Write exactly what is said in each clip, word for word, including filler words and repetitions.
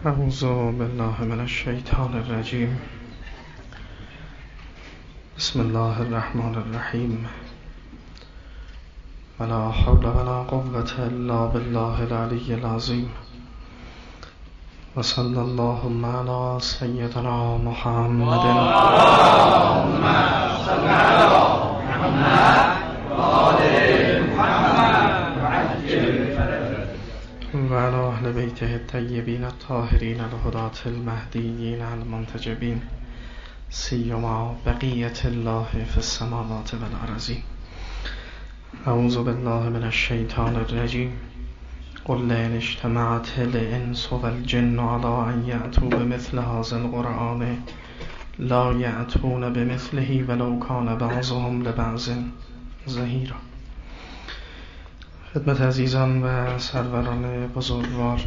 اعوذ بالله من الشیطان الرجیم. بسم الله الرحمن الرحیم. ولا حول ولا قوة الا بالله العلی العظیم. و صلی اللهم علی سیدنا محمد. اللهم صل علی محمد و آل محمد و علی اهل بیته الطیبین الطاهرین الهداة المهدیین المنتجبین، سیما بقیة الله فی السماوات والارضین. اعوذ بالله من الشیطان الرجیم. قل لئن اجتمعت الانس والجن على ان یأتوا بمثل هذا القرآن لا یأتون بمثله ولو کان بعضهم لبعض ظهیرا. خدمت عزیزان و سروران بزرگوار،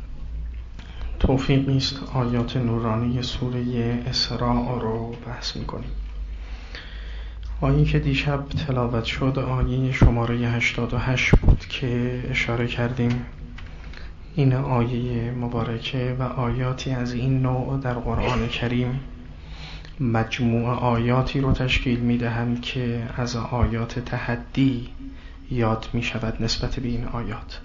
توفیق نیست آیات نورانی سوره اسراء رو بحث میکنیم. آیه که دیشب تلاوت شد آیه شماره هشتاد و هشت بود که اشاره کردیم این آیه مبارکه و آیاتی از این نوع در قرآن کریم مجموع آیاتی رو تشکیل میدهند که از آیات تحدی یاد می شود نسبت به این آیات.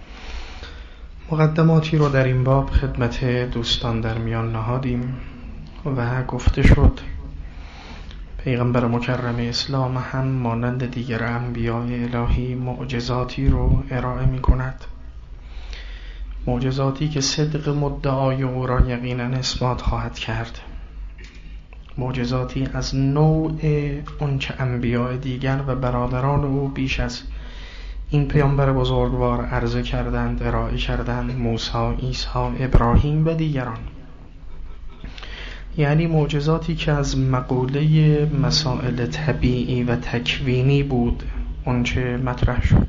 مقدماتی رو در این باب خدمت دوستان در میان نهادیم و گفته شد پیغمبر مکرم اسلام هم مانند دیگر انبیاء الهی معجزاتی رو ارائه می کند، معجزاتی که صدق مدعای او را یقینا اثبات خواهد کرد، معجزاتی از نوع آنچه انبیاء دیگر و برادران او بیش از این پیامبر بزرگوار عرضه کردند، ارائه کردند، موسی، عیسی، ابراهیم و دیگران. یعنی معجزاتی که از مقوله مسائل طبیعی و تکوینی بود آنچه مطرح شد،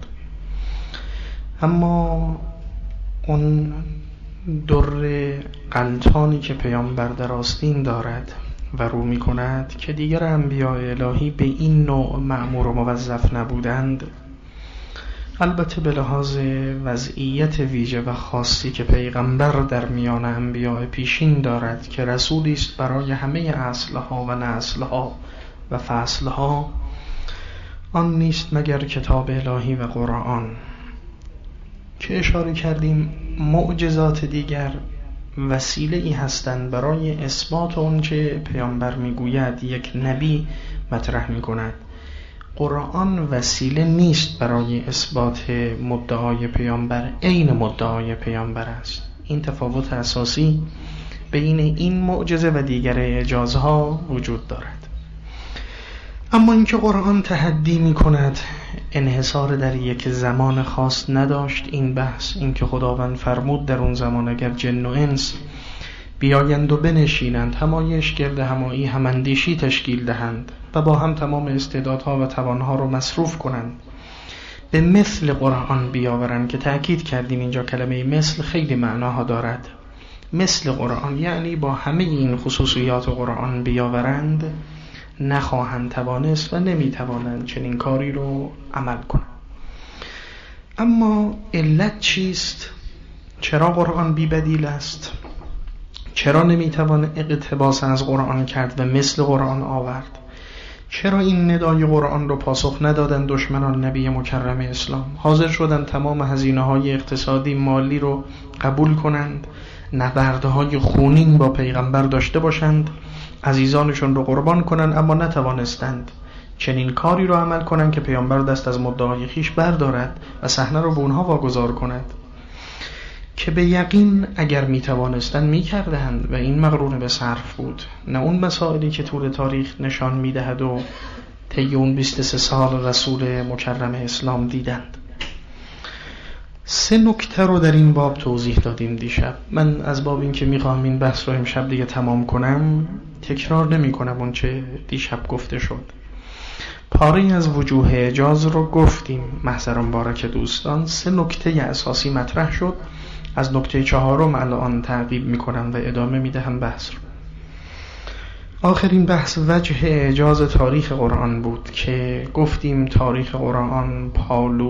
اما اون در غلطانی که پیامبر در آستین دارد و رو می کند که دیگر انبیاء الهی به این نوع مأمور و موظف نبودند، البته به لحاظ وضعیت ویژه و خاصی که پیغمبر در میان انبیاء پیشین دارد که رسولی است برای همه اصلها و نسلها و فصلها، آن نیست مگر کتاب الهی و قرآن که اشاره کردیم معجزات دیگر وسیله ای هستند برای اثبات آنچه پیامبر میگوید، یک نبی مطرح میکند. قرآن وسیله نیست برای اثبات مدعای پیامبر، عین مدعای پیامبر است. این تفاوت اساسی بین این معجزه و دیگر اعجازها وجود دارد. اما اینکه قرآن تحدی میکند انحصار در یک زمان خاص نداشت، این بحث، اینکه خداوند فرمود در اون زمان اگر جن و انس بیایند و بنشینند همایش گرد همایی هماندیشی تشکیل دهند و با هم تمام استعدادها و توانها رو مصروف کنند، به مثل قرآن بیاورند، که تأکید کردیم اینجا کلمه مثل خیلی معناها دارد. مثل قرآن یعنی با همه این خصوصیات قرآن بیاورند، نخواهند توانست و نمیتوانند چنین کاری رو عمل کنند. اما علت چیست؟ چرا قرآن بی بدیل است؟ چرا نمیتوان اقتباس از قرآن کرد و مثل قرآن آورد؟ چرا این ندای قرآن رو پاسخ ندادن دشمنان نبی مکرم اسلام؟ حاضر شدن تمام هزینه های اقتصادی مالی رو قبول کنند، نبردهای خونین با پیغمبر داشته باشند، عزیزانشون رو قربان کنند، اما نتوانستند چنین کاری رو عمل کنند که پیامبر دست از مدعای خیش بردارد و صحنه رو به اونها واگذار کند، که به یقین اگر میتوانستند میکردند و این مقرون به صرف بود، نه اون مسائلی که طول تاریخ نشان میدهد و طی اون بیست و سه سال رسول مکرم اسلام دیدند. سه نکته رو در این باب توضیح دادیم دیشب. من از باب این که میخوام این بحث رو امشب دیگه تمام کنم تکرار نمی کنم اون چه دیشب گفته شد. پاره از وجوه اعجاز رو گفتیم محضر مبارک دوستان. سه نکته اساسی مطرح شد. از نکته چهارم الان تعقیب میکنم و ادامه میدهم بحث رو. آخرین بحث وجه اعجاز تاریخ قرآن بود که گفتیم تاریخ قرآن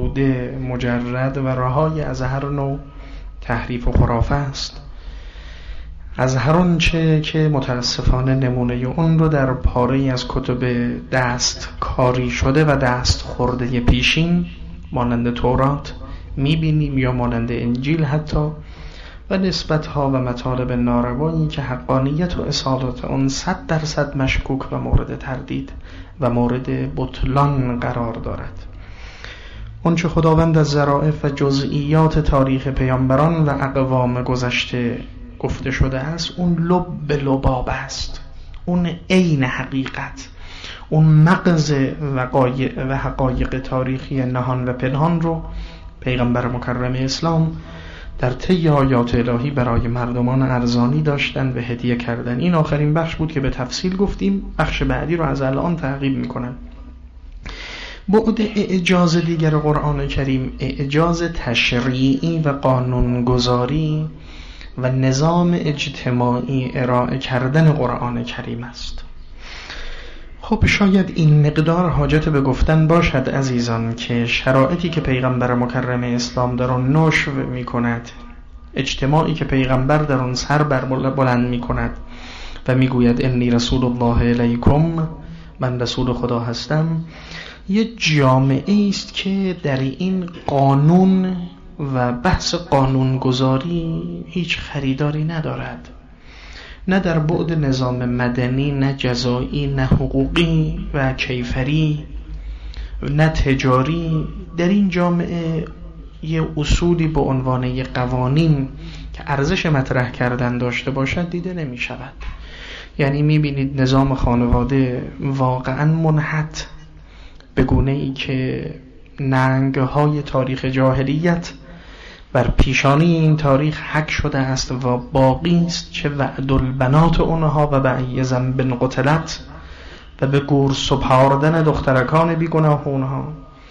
پالوده، مجرد و رهای از هر نوع تحریف و خرافه است از هر آنچه که متاسفانه نمونه اون رو در پاره‌ای از کتب دست کاری شده و دست خورده پیشین مانند تورات میبینیم یا مانند انجیل حتی، و نسبت‌ها و مطالب ناروایی که حقانیت و اصالت اون صد درصد مشکوک و مورد تردید و مورد بطلان قرار دارد. اونچه خداوند از ظرافت و جزئیات تاریخ پیامبران و اقوام گذشته گفته شده است، اون لب لباب است، اون عین حقیقت، اون مغز وقایع و حقایق تاریخی نهان و پنهان رو پیغمبر مکرم اسلام در طی آیات الهی برای مردمان ارزانی داشتن و هدیه کردن. این آخرین بخش بود که به تفصیل گفتیم، بخش بعدی رو از الان تعقیب میکنن. بعد اعجاز دیگر قرآن کریم اعجاز تشریعی و قانونگذاری و نظام اجتماعی ارائه کردن قرآن کریم است. خب شاید این مقدار حاجت به گفتن باشد عزیزان که شرایطی که پیغمبر مکرم اسلام در آن نشو می کند، اجتماعی که پیغمبر در آن سر بر بلند می کند و می گوید انی رسول الله الیکم، من رسول خدا هستم، یه جامعه است که در این قانون و بحث قانونگذاری هیچ خریداری ندارد، نه در بعد نظام مدنی، نه جزایی، نه حقوقی و کیفری، نه تجاری. در این جامعه یه اصولی به عنوان یه قوانین که ارزش مطرح کردن داشته باشد دیده نمی شود. یعنی می بینید نظام خانواده واقعا منحط به گونه ای که ننگ‌های تاریخ جاهلیت بر پیشانی این تاریخ حک شده است و باقی است، چه وعد البنات اونها و بأی ذنب قتلت و به گور سپاردن دخترکان بیگناه اونها،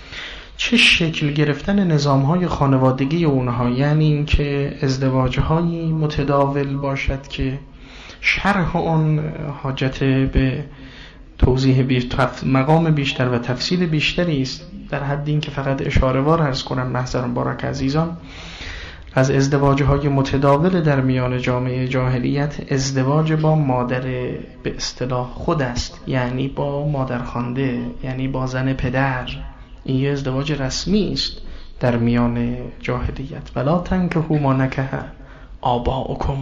چه شکل گرفتن نظام‌های خانوادگی اونها، یعنی این که ازدواج‌هایی متداول باشد که شرح اون حاجت به توضیح بیشتر، مقام بیشتر و تفصیل بیشتری است. در حد این که فقط اشاره وار عرض کنم محضر مبارک عزیزان، از ازدواج‌های متداول در میان جامعه جاهلیت ازدواج با مادر به اصطلاح خود است، یعنی با مادرخوانده، یعنی با زن پدر. این یه ازدواج رسمی است در میان جاهلیت. ولا تنکحوا ما نکح آباؤکم،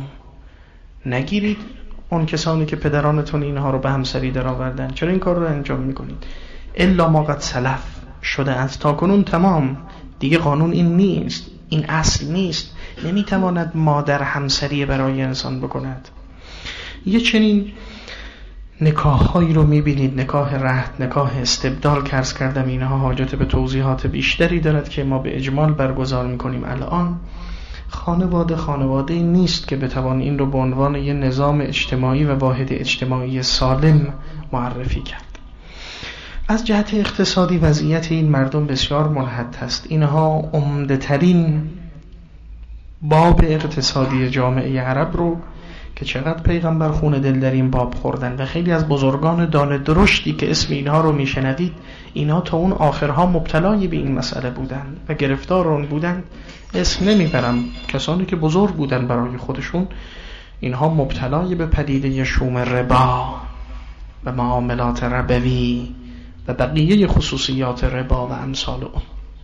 نگیرید اون کسانی که پدرانتون اینها رو به همسری در آوردن. چرا این کار رو انجام میکنید؟ الا ما قد سلف، شده از تاکنون تمام، دیگه قانون این نیست، این اصل نیست. نمیتواند مادر همسری برای انسان بکند. یه چنین نکاح‌هایی رو میبینید، نکاح رهط، نکاح استبدال که عرض کردم، اینها حاجت به توضیحات بیشتری دارد که ما به اجمال برگزار میکنیم. الان خانواده خانواده نیست که بتوان این رو به عنوان یه نظام اجتماعی و واحد اجتماعی سالم معرفی کرد. از جهت اقتصادی وضعیت این مردم بسیار منحط است. اینها عمده ترین باب اقتصادی جامعه عرب رو که چقدر پیغمبر خون دل در این باب خوردن و خیلی از بزرگان دانه درشتی که اسم اینها رو میشنوید، اینها تا اون آخرها مبتلای به این مسئله بودند و گرفتار اون بودند. اسم نمیبرم، کسانی که بزرگ بودن برای خودشون، اینها مبتلای به پدیده شوم ربا و معاملات ربوی و بقیه خصوصیات ربا و امثال اون.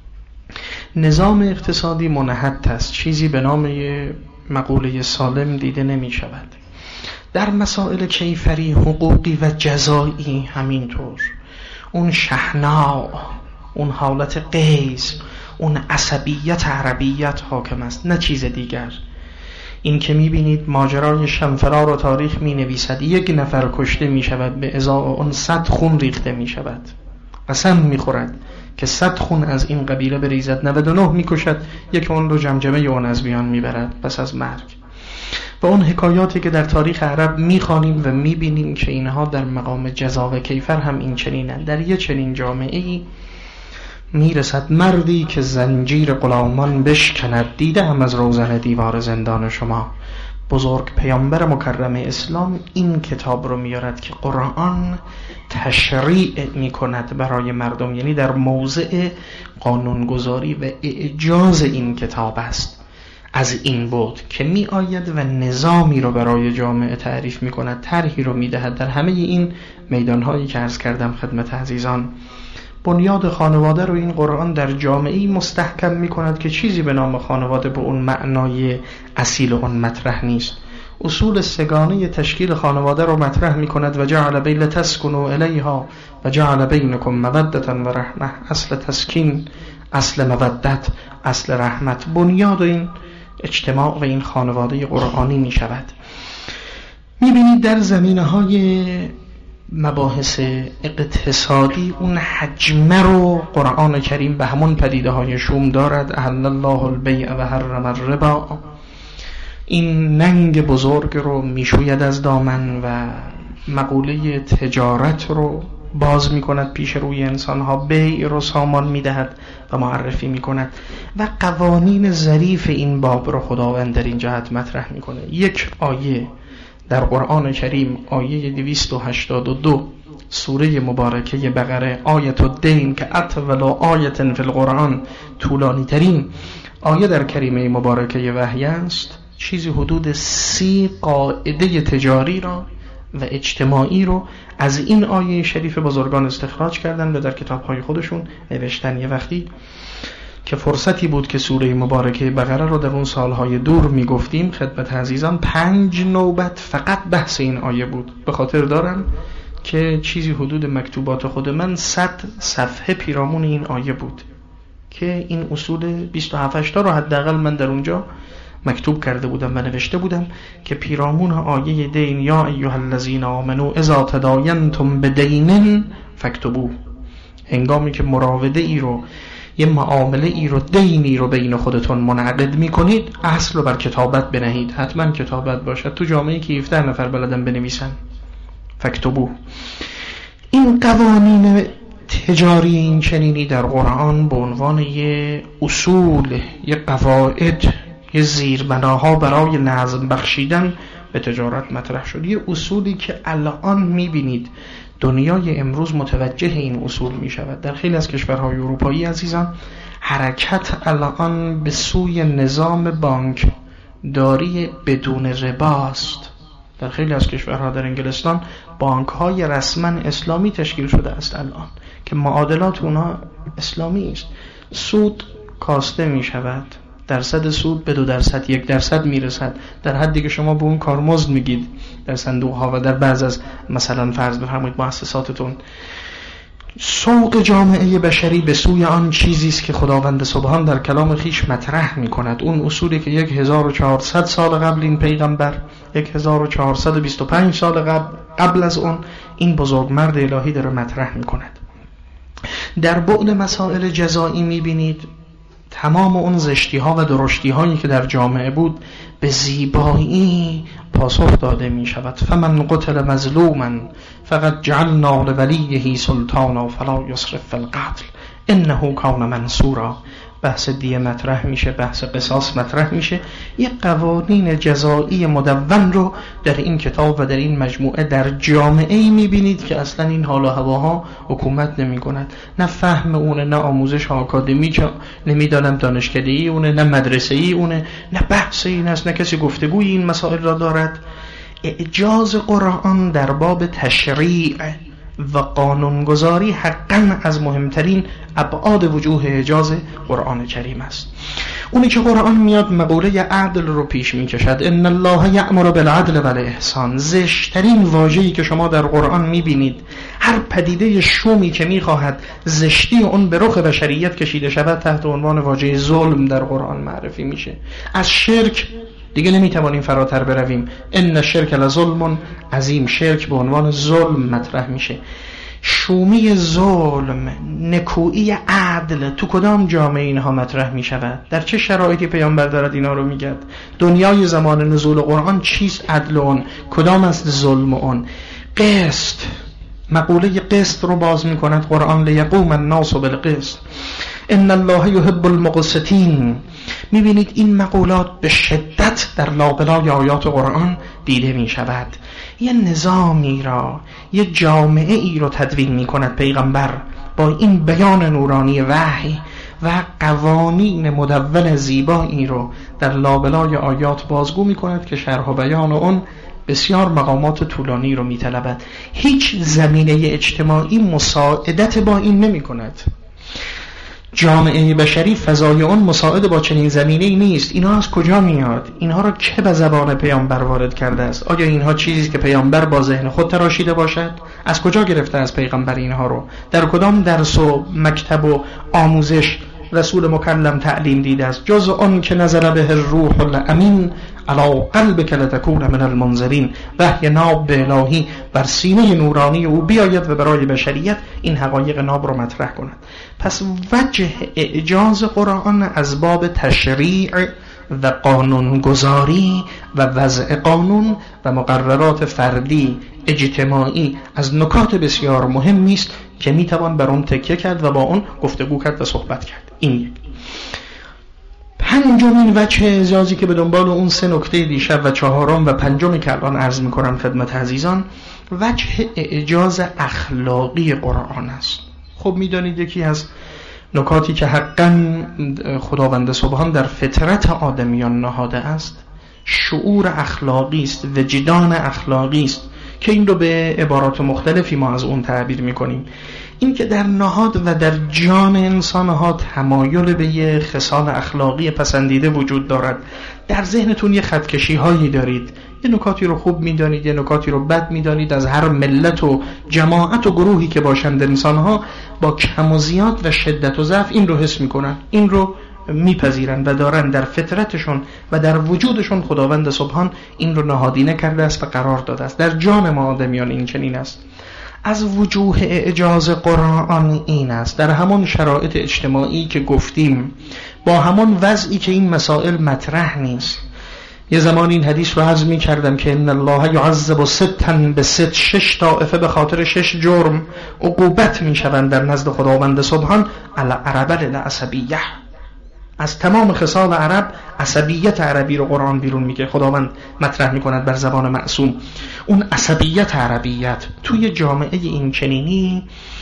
نظام اقتصادی منحط است، چیزی به نام مقوله سالم دیده نمی شود. در مسائل کیفری، حقوقی و جزایی همینطور. اون شحناء، اون حالت قیس، اون عصبیت عربیت حاکم است، نه چیز دیگر. این که میبینید ماجرای شنفرا رو تاریخ می نویسد، یک نفر کشته می شود، به ازای اون صد خون ریخته می شود. قسم می خورد که صد خون از این قبیله بریزد، نود و نه می کشد، یک اون رو جمجمه اون از بیان می برد پس از مرگ. و اون حکایاتی که در تاریخ عرب می خوانیم و می بینیم که اینها در مقام جزا و کیفر هم این چنینند. در یک چنین جامعه‌ای می رسد مردی که زنجیر غلامان بشکند، دیده هم از روزن دیوار زندان شما. بزرگ پیامبر مکرم اسلام این کتاب رو میارد که قرآن تشریع می کند برای مردم، یعنی در موضع قانونگذاری و اعجاز این کتاب است. از این بود که می آید و نظامی رو برای جامعه تعریف می کند، طرحی رو می دهد در همه این میدانهایی که عرض کردم خدمت عزیزان. بنیاد خانواده رو این قرآن در جامعه‌ای مستحکم می کند که چیزی به نام خانواده به اون معنای اصیل اون مطرح نیست. اصول سگانه تشکیل خانواده رو مطرح می کند و جعل بین لتسکنوا الیها و جعل بینکم مودة و رحمه. اصل تسکین، اصل مودت، اصل رحمت، بنیاد این اجتماع و این خانواده قرآنی می شود. می بینید در زمینه‌های مباحث اقتصادی اون حجمه رو قرآن کریم به همون پدیده های شوم دارد. احل الله البیع و حرم الربا. این ننگ بزرگ رو میشوید از دامن و مقوله تجارت رو باز میکند پیش روی انسانها، بیع رو سامان میدهد و معرفی میکند و قوانین ظریف این باب رو خداوند در این جهت مطرح میکنه. یک آیه در قرآن کریم، آیه دویست و هشتاد و دو سوره مبارکه بقره، آیت الدین که اطول آیت فی القرآن، طولانی ترین آیه در کریمه مبارکه وحی است، چیزی حدود سی قاعده تجاری را و اجتماعی رو از این آیه شریف بزرگان استخراج کردن و در کتاب‌های خودشون نوشتن. یه وقتی که فرصتی بود که سوره مبارکه بقره رو در اون سالهای دور میگفتیم خدمت عزیزان، پنج نوبت فقط بحث این آیه بود. به خاطر دارم که چیزی حدود مکتوبات خود من صد صفحه پیرامون این آیه بود که این اصول بیست و هفت تا رو حداقل من در اونجا مکتوب کرده بودم و نوشته بودم که پیرامون آیه دین، یا ایها الذین آمنوا اذا تداینتم بدین فاکتبوه، هنگامی که مراوده ای رو، یه معامله ای رو، دینی رو بین خودتون منعقد میکنید، اصل رو بر کتابت بنهید. حتما کتابت باشد. تو جامعه که هفده نفر بلدن بنویسن، فاکتبوه. این قوانین تجاری این چنینی در قرآن به عنوان یه اصول، یه قواعد، یه زیربناها برای نظم بخشیدن به تجارت مطرح شد. یه اصولی که الان میبینید دنیای امروز متوجه این اصول میشود. در خیلی از کشورهای اروپایی عزیزان حرکت الان به سوی نظام بانک داری بدون رباست. در خیلی از کشورها، در انگلستان بانک های رسما اسلامی تشکیل شده است الان که معادلات اونها اسلامی است. سود کاسته می شود، درصد سود به دو درصد، یک درصد میرسد، در حدی که شما به اون کارمزد میگید در صندوق ها و در بعض از مثلا فرض بفرمایید مؤسساتتون. سوق جامعه بشری به سوی آن چیزی است که خداوند سبحان در کلام خیش مطرح میکند. اون اصولی که یک هزار و چهارصد سال قبل این پیغمبر، یک هزار و چهارصد و بیست و پنج سال قبل قبل از اون این بزرگمرد الهی داره مطرح میکند. در بعد مسائل جزایی میبینید تمام اون زشتی ها و درشتی هایی که در جامعه بود به زیبایی پاسخ داده می شود. فمن قتل مظلوما فقد جعلنا لولیه سلطانا فلا یسرف فی القتل انه کان منصورا. بحث دیه مطرح میشه، بحث قصاص مطرح میشه. یک قوانین جزایی مدون رو در این کتاب و در این مجموعه در جامعه ای میبینید که اصلا این حال و هواها حکومت نمی کند. نه فهم اونه، نه آموزش آکادمیک، نمیدانم دانشکده‌ای اونه، نه مدرسه‌ای اونه، نه بحث این است، نه کسی گفتگوی این مسائل را دارد. اعجاز قرآن در باب تشریع و قانونگذاری حقا از مهمترین ابعاد وجوه اعجاز قرآن کریم است. اونی که قرآن میاد مقوله عدل رو پیش میکشد. ان الله یأمر بالعدل و الاحسان. زشترین واژه‌ای که شما در قرآن میبینید، هر پدیده شومی که میخواهد زشتی اون به رخ بشریت کشیده شود، تحت عنوان واژه ظلم در قرآن معرفی میشه. از شرک دیگه نمیتوانیم فراتر برویم. ان الشرک لظلم عظیم. شرک به عنوان ظلم مطرح میشه. شومی ظلم، نکویی عدل تو کدام جامعه اینها مطرح میشود؟ در چه شرایطی پیامبر دارد اینا رو میگد؟ دنیای زمان نزول قرآن چیست عدل اون؟ کدام است ظلم اون؟ قسط، مقوله قسط رو باز میکند قرآن. لیقوم الناس بالقسط ان الله یحب المقسطین. میبینید این مقولات به شدت در لابلای آیات قرآن دیده میشود. یه نظامی را، یه جامعه ای رو تدوین میکند پیغمبر با این بیان نورانی وحی و قوانین مدون زیبایی رو در لابلای آیات بازگو می کند که شرح و بیان اون بسیار مقامات طولانی رو می طلبد. هیچ زمینه اجتماعی مساعدت با این نمی کند. جامعه بشری فضای اون مساعد با چنین زمینه‌ای نیست. اینها از کجا میاد؟ اینها را که به زبان پیامبر وارد کرده است؟ آیا اینها چیزی که پیامبر با ذهن خود تراشیده باشد؟ از کجا گرفته از پیغمبر اینها رو؟ در کدام درس و مکتب و آموزش رسول مکلم تعلیم دیده است؟ جز آن که نزل به الروح الامین علی قلبک لتکون من المنذرین، وحی ناب الهی بر سینه نورانی او بیاید و برای بشریت این حقایق ناب رو مطرح کند. پس وجه اعجاز قرآن از باب تشریع و قانونگذاری و وضع قانون و مقررات فردی اجتماعی از نکات بسیار مهمی است که میتوان بر اون تکیه کرد و با اون گفتگو کرد و صحبت کرد. این یک. پنجمین وجه اعجازی که به دنبال اون سه نکته دیشب و چهارم و پنجمی که الان عرض میکنم خدمت عزیزان، وجه اعجاز اخلاقی قرآن است. خب میدانید یکی از نکاتی که حقا خداوند سبحان در فطرت آدمیان نهاده است شعور اخلاقی است، وجدان اخلاقی است که این رو به عبارات مختلفی ما از اون تعبیر میکنیم. این که در نهاد و در جان انسانها تمایل به یه خصال اخلاقی پسندیده وجود دارد. در ذهنتون یه خطکشی هایی دارید، یه نکاتی رو خوب میدانید، یه نکاتی رو بد میدانید. از هر ملت و جماعت و گروهی که باشند انسانها با کم و زیاد و شدت و ضعف این رو حس میکنن، این رو میپذیرن و دارن در فطرتشون و در وجودشون خداوند سبحان این رو نهادینه کرده است و قرار داده است. در جان ما آدمیان این چنین است. از وجوه اعجاز قرآن این است در همون شرایط اجتماعی که گفتیم، با همون وضعی که این مسائل مطرح نیست. یه زمان این حدیث رو عرض می کردم که ان الله یعذب ستا به ست، شش طائفه به خاطر شش جرم عقوبت می شوند در نزد خداوند سبحان علی عرب العصبیه. از تمام خصال عرب عصبیت عربی رو قرآن بیرون میگه، خداوند مطرح میکند بر زبان معصوم. اون عصبیت عربیت توی جامعه این چنینی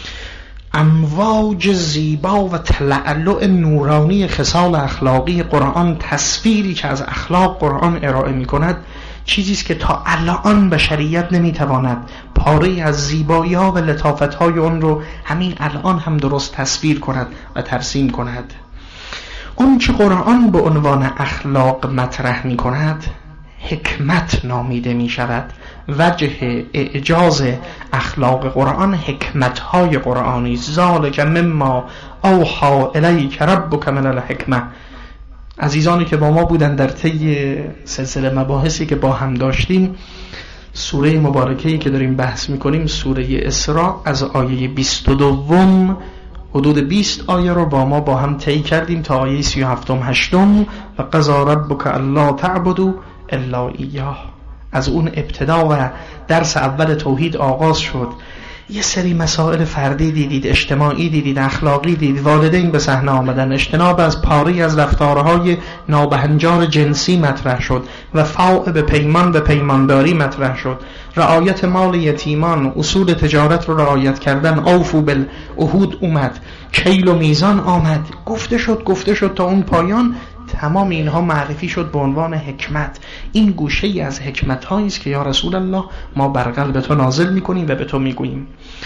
امواج زیبا و تلألؤ نورانی خصال اخلاقی قرآن، تصویری که از اخلاق قرآن ارائه میکند چیزیست که تا الان بشریت نمیتواند پاره از زیبایی ها و لطافت های اون رو همین الان هم درست تصویر کند و ترسیم کند. اون که قرآن به عنوان اخلاق مطرح می کند حکمت نامیده می شود. وجه اعجاز اخلاق قرآن حکمتهای قرآنی. ذالک مما اوحی الیک ربک من الحکمه. عزیزانی که با ما بودن در طی سلسله مباحثی که با هم داشتیم، سوره مبارکه‌ای که داریم بحث می کنیم سوره اسراء از آیه بیست و دو حدود بیست آیه رو با ما با هم طی کردیم تا آیه سی و هفت هشتم و قضا ربک الا تعبدوا الا ایاه. از اون ابتدا و درس اول توحید آغاز شد. یه سری مسائل فردی دیدید، اجتماعی دیدید، اخلاقی دیدید. والدین به صحنه آمدن، اجتناب از پاری از رفتارهای نابهنجار جنسی مطرح شد، وفاء به پیمان به پیمانداری مطرح شد، رعایت مال یتیمان، اصول تجارت رو رعایت کردن، اوفو بالعهود اومد، کیل و میزان آمد، گفته شد گفته شد تا اون پایان. تمام اینها معرفی شد به عنوان حکمت. این گوشه ای از حکمت هایی است که یا رسول الله ما بر قلب تو نازل میکنیم و به تو میگوییم.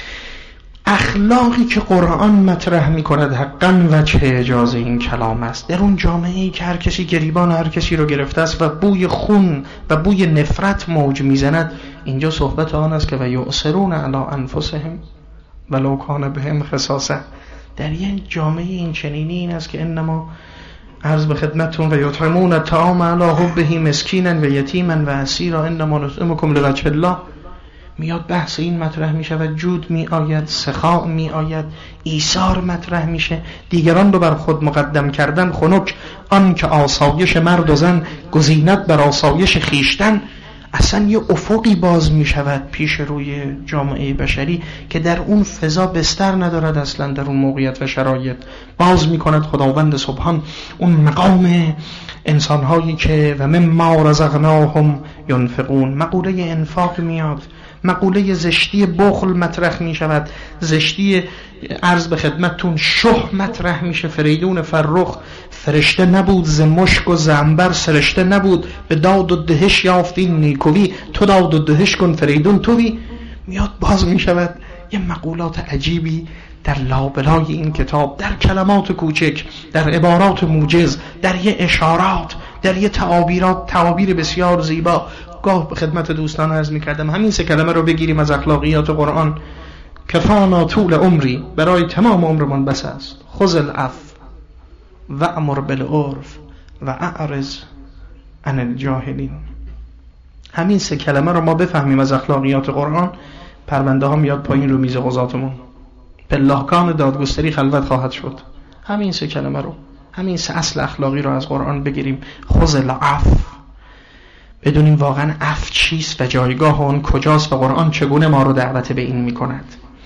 اخلاقی که قرآن مطرح میکند حقا وجه اعجاز این کلام است. در اون جامعه ای که هر کسی گریبان هر کسی رو گرفته است و بوی خون و بوی نفرت موج میزند، اینجا صحبت آن است که و یؤثرون علی انفسهم ولو کان بهم خصاصه. در یک جامعه این چنینی این است که انما عرض به خدمتتون و یطعمون الطعام علی حبه مسکینا و یتیما و اسیرا انما نطعمکم لوجه الله. میاد بحث این مطرح می شود، جود می آید، سخاء می آید، ایثار مطرح میشه، دیگران رو بر خود مقدم کردن، خنک آن که آسایش مرد و زن گزینت بر آسایش خیشتن. اصلا یه افقی باز می شود پیش روی جامعه بشری که در اون فضا بستر ندارد، اصلا در اون موقعیت و شرایط باز می کند خداوند سبحان اون مقام انسانهایی که و مما رزقناهم ینفقون. مقوله انفاق میاد مقوله زشتی بخل مطرح می شود، زشتی عرض به خدمتتون شح مطرح میشه. فریدون فرخ فرشته نبود ز مشک و زنبر سرشته نبود، به داد و دهش یافتین نیکوی، تو داد و دهش کن فریدون توی. میاد باز می شود یه مقولات عجیبی در لابلای این کتاب، در کلمات کوچک، در عبارات موجز، در یه اشارات، در یه تعابیرات، تعابیر بسیار زیبا. گاه به خدمت دوستان عرض می کردم همین سه کلمه رو بگیریم از اخلاقیات قرآن: کفانا طول عمری، برای تمام عمرمان بس است. خذ العفو و امر بالعرف و اعرض عن الجاهلین. همین سه کلمه رو ما بفهمیم از اخلاقیات قرآن، پرونده ها میاد پایین رو میز قضاتمون، پلاکان دادگستری خلوت خواهد شد. همین سه کلمه رو، همین سه اصل اخلاقی رو از قرآن بگیریم. خذ العفو، بدونیم واقعا عفو چیست و جایگاه اون کجاست و قرآن چگونه ما رو دعوت به این میکند.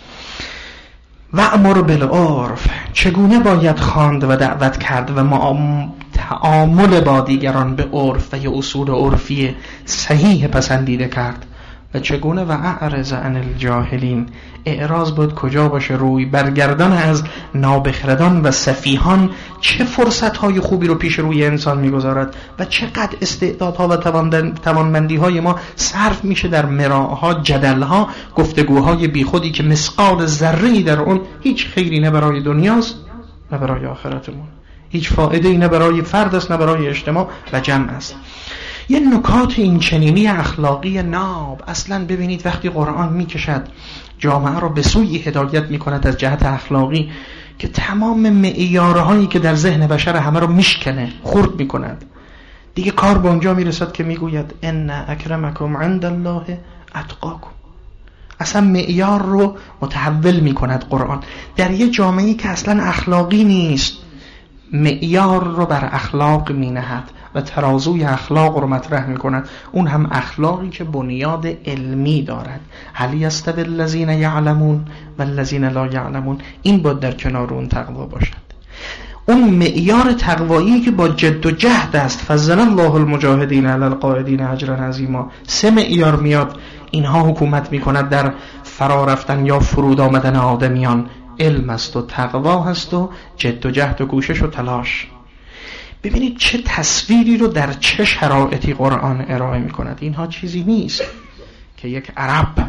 و امر بالعرف، چگونه باید خواند و دعوت کرد و تعامل با دیگران به عرف و یه اصول عرفی صحیح پسندیده کرد. و چگونه و اعرض عن الجاهلین، اعراض باید کجا باشه؟ روی برگردان از نابخردان و سفیهان. چه فرصت‌های خوبی رو پیش روی انسان می‌گذارد و چقدر استعدادها و توانمندی‌های ما صرف میشه در مراها، جدل‌ها، گفتگوهای بیخودی که مثقال ذره‌ای در اون هیچ خیری نه برای دنیاست نه برای آخرتمون، هیچ فایده‌ای نه برای فرد است نه برای اجتماع و جمع است. یه نکات این چنینی اخلاقی ناب. اصلا ببینید وقتی قرآن میکشد جامعه رو به سوی هدایت میکند از جهت اخلاقی که تمام معیارهایی که در ذهن بشر همه رو میشکنه، خرد میکند، دیگه کار به اونجا میرسد که میگوید ان اکرمکم عند الله اتقاکم. اصلا معیار رو متحول میکند قرآن در یه جامعه‌ای که اصلا اخلاقی نیست. معیار رو بر اخلاق مینهد و ترازوی اخلاق رو مطرح میکند، اون هم اخلاقی که بنیاد علمی دارد. هل یستوی الذین یعلمون و الذین لا یعلمون، این باید در کنار اون تقوا باشد. اون معیار تقوایی که با جد و جهد است. فضل الله المجاهدین علی القاعدین اجرا عظیما. سه معیار میاد، اینها حکومت میکند در فرا رفتن یا فرود آمدن آدمیان. علم است و تقوا هست و جد و جهد و کوشش و تلاش. ببینید چه تصویری رو در چه شرایطی قرآن ارائه می کند. اینها چیزی نیست که یک عرب،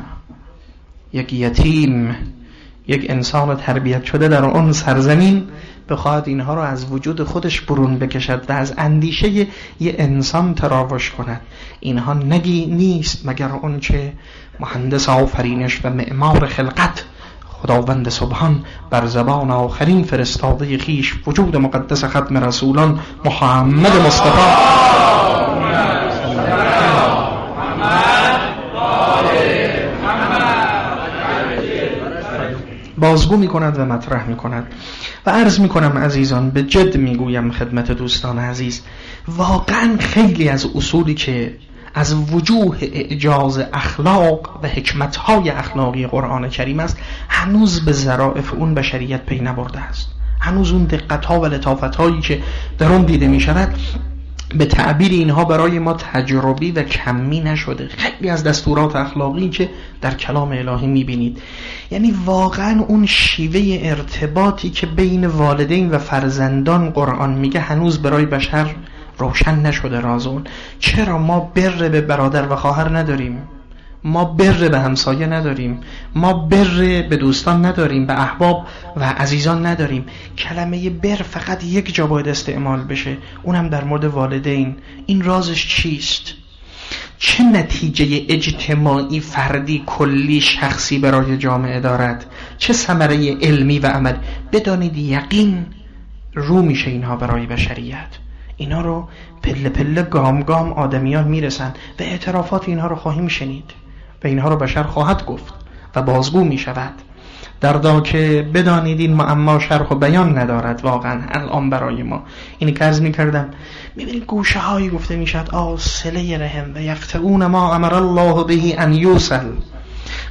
یک یتیم، یک انسان تربیت شده در اون سرزمین بخواهد اینها رو از وجود خودش برون بکشد و از اندیشه یه انسان تراوش کند. اینها نگی نیست مگر اون چه مهندس آفرینش و معمار خلقت خداوند سبحان بر زبان آخرین فرستاده خیش وجود مقدس ختم رسولان محمد مصطفی بازگو می کند و مطرح می کند. و عرض می کنم عزیزان، به جد می گویم خدمت دوستان عزیز، واقعا خیلی از اصولی که از وجوه اعجاز اخلاق و حکمتهای اخلاقی قرآن کریم است هنوز به ظرافت اون بشریت پی نبرده است. هنوز اون دقتها و لطافتهایی که در اون دیده می شود به تعبیر اینها برای ما تجربی و کمی نشده. خیلی از دستورات اخلاقی که در کلام الهی می بینید، یعنی واقعا اون شیوه ارتباطی که بین والدین و فرزندان قرآن میگه هنوز برای بشر روشن نشده رازون. چرا ما بر به برادر و خواهر نداریم؟ ما بر به همسایه نداریم؟ ما بر به دوستان نداریم؟ به احباب و عزیزان نداریم؟ کلمه بر فقط یک جا باید استعمال بشه، اونم در مورد والدین. این رازش چیست؟ چه نتیجه اجتماعی، فردی، کلی، شخصی برای جامعه دارد؟ چه ثمره علمی و عمل؟ بدانید یقین رو میشه اینها برای بشریت. اینا رو پله پله گام گام آدمیان میرسن و اعترافات اینها رو خواهیم شنید و اینها رو بشر خواهد گفت و بازگو می شود. دردا که بدانید این معما شرح و بیان ندارد واقعا الان برای ما. اینی که عرض می کردم، می بینید گوشه هایی گفته می شد آه صله رحم و یقطعون ما امر الله به ان یوصل.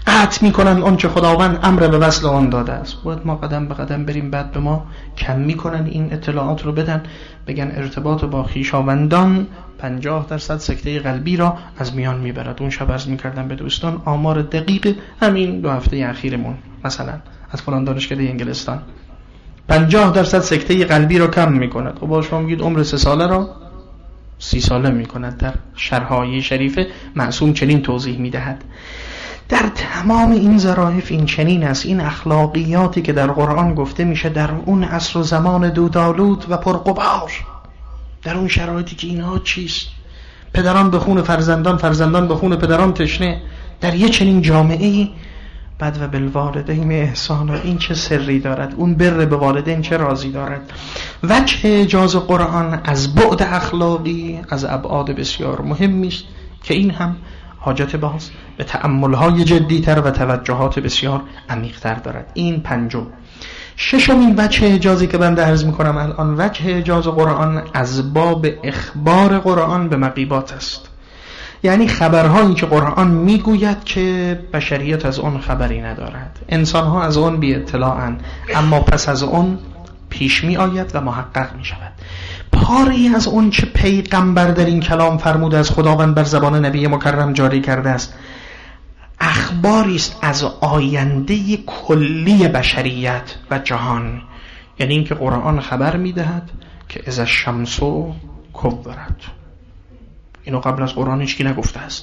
قطع میکنن آنچه خداوند امر به وصل آن داده است. باید ما قدم به قدم بریم، بعد به ما کم میکنن این اطلاعات رو بدن، بگن ارتباط با خویشاوندان پنجاه درصد سکته قلبی را از میان میبرد. اون شب عرض میکردم به دوستان آمار دقیق همین دو هفته اخیرمون مثلا از فلان دانشکده انگلستان پنجاه درصد سکته قلبی را کم میکند. خب با شما میگید عمر سه ساله را سی ساله میکند. در شرح‌های شریفه معصوم چنین توضیح میدهد. در تمام این ظرافت این چنین است. این اخلاقیاتی که در قرآن گفته میشه در اون عصر و زمان دودآلود و پرغبار، در اون شرایطی که اینها چیست، پدران به خون فرزندان، فرزندان به خون پدران تشنه، در یه چنین جامعه‌ای بعد و بالوالدین احسانا، این چه سری دارد، اون بر به والدین چه رازی دارد. وجه اعجاز قرآن از بعد اخلاقی از ابعاد بسیار مهمی است که این هم حاجت باز به تأمل‌های جدی‌تر و توجهات بسیار عمیق‌تر دارد. این پنجم. ششمین وجه اعجازی که بنده عرض می‌کنم الان، وجه اعجاز قرآن از باب اخبار قرآن به مغیبات است. یعنی خبرهایی که قرآن میگوید که بشریت از اون خبری ندارد، انسان‌ها از اون بی اطلاعند، اما پس از اون پیش می آید و محقق می شود. پاری از اون چه پیغمبر در این کلام فرموده از خداوند بر زبان نبی مکرم جاری کرده است، اخباری است از آینده کلی بشریت و جهان. یعنی اینکه قرآن خبر میدهد که اذا الشمس کورت، اینو قبل از قرآن هیچ کی نگفته است.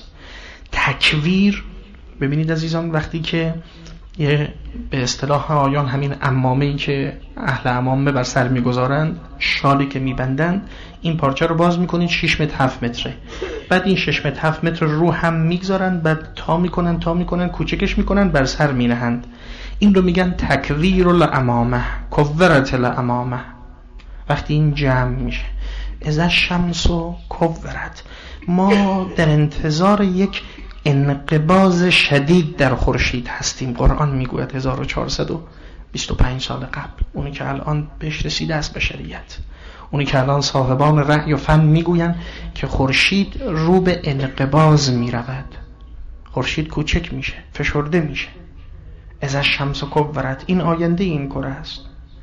تکویر، ببینید عزیزان، وقتی که یه به اصطلاح آیان همین عمامه‌ای که اهل عمامه بر سر میگذارند، شالی که میبندند، این پارچه رو باز میکنید شش متر هفت متره، بعد این شش متر هفت متر رو هم میگذارند، بعد تا میکنن تا میکنن کوچکش میکنن بر سر مینهند. این رو میگن تکویر العمامه، کورت العمامه. وقتی این جمع میشه اذا الشمس کورت، ما در انتظار یک انقباض شدید در خورشید هستیم. قرآن میگوید هزار و چهارصد و بیست و پنج سال قبل، اونی که الان بهش رسیده است بشریت، اونی که الان صاحبان رأی و فن میگوین که خورشید رو به انقباض میرود، خورشید کوچک میشه، فشرده میشه. اذا الشمس کورت، این آینده این کره است.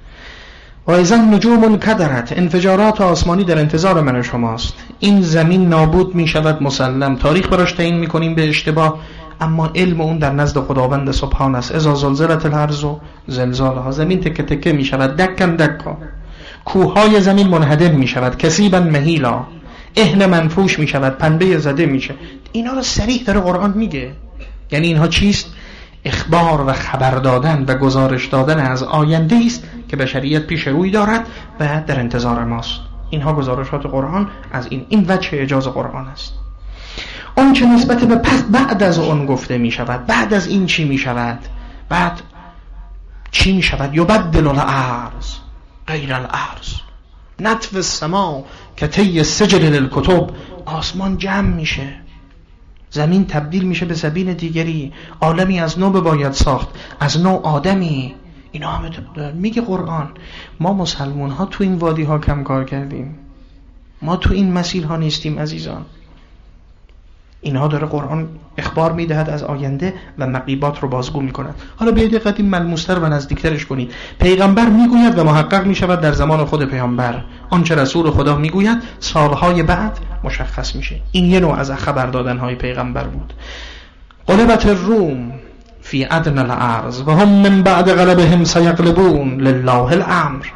و اذا النجوم انکدرت، انفجارات آسمانی در انتظار من و شماست. این زمین نابود می شود مسلم، تاریخ براش تعیین می کنیم به اشتباه، اما علم اون در نزد خداوند سبحان است. اذا زلزلت الارض زلزالها، زمین تکه تکه می شود، دکن دکا، کوههای زمین منهدم می شود، کثیبا مهیلا، اهن منفوش می شود، پنبه زده میشه. اینا رو صریح در قرآن میگه. یعنی اینها چیست؟ اخبار و خبر دادن و گزارش دادن از آینده است که بشریت پیش روی دارد و در انتظار ماست. اینها گزارشات قرآن از این این وجه اعجاز قرآن است. اون چه نسبت به پس بعد از اون گفته می شود، بعد از این چی می شود؟ بعد چی می شود؟ یبدل الارض غیر الارض، نطف السما کطی السجل للکتب، آسمان جمع میشه، زمین تبدیل میشه به زمین دیگری، عالمی از نو باید ساخت، از نو آدمی. اینا همه میگه قرآن. ما مسلمون ها تو این وادی ها کم کار کردیم، ما تو این مسیر ها نیستیم عزیزان. اینها داره قرآن اخبار میدهد از آینده و مغیبات رو بازگو میکند. حالا به دقت این ملموستر و نزدیکترش کنید. پیغمبر میگوید و محقق میشود در زمان خود پیامبر، آنچه رسول خدا میگوید سالهای بعد مشخص میشه. این یه نوع از خبر دادنهای پیغمبر بود. غلبت الروم فی ادنى الارض و هم من بعد غلبهم سیغلبون لله الامر.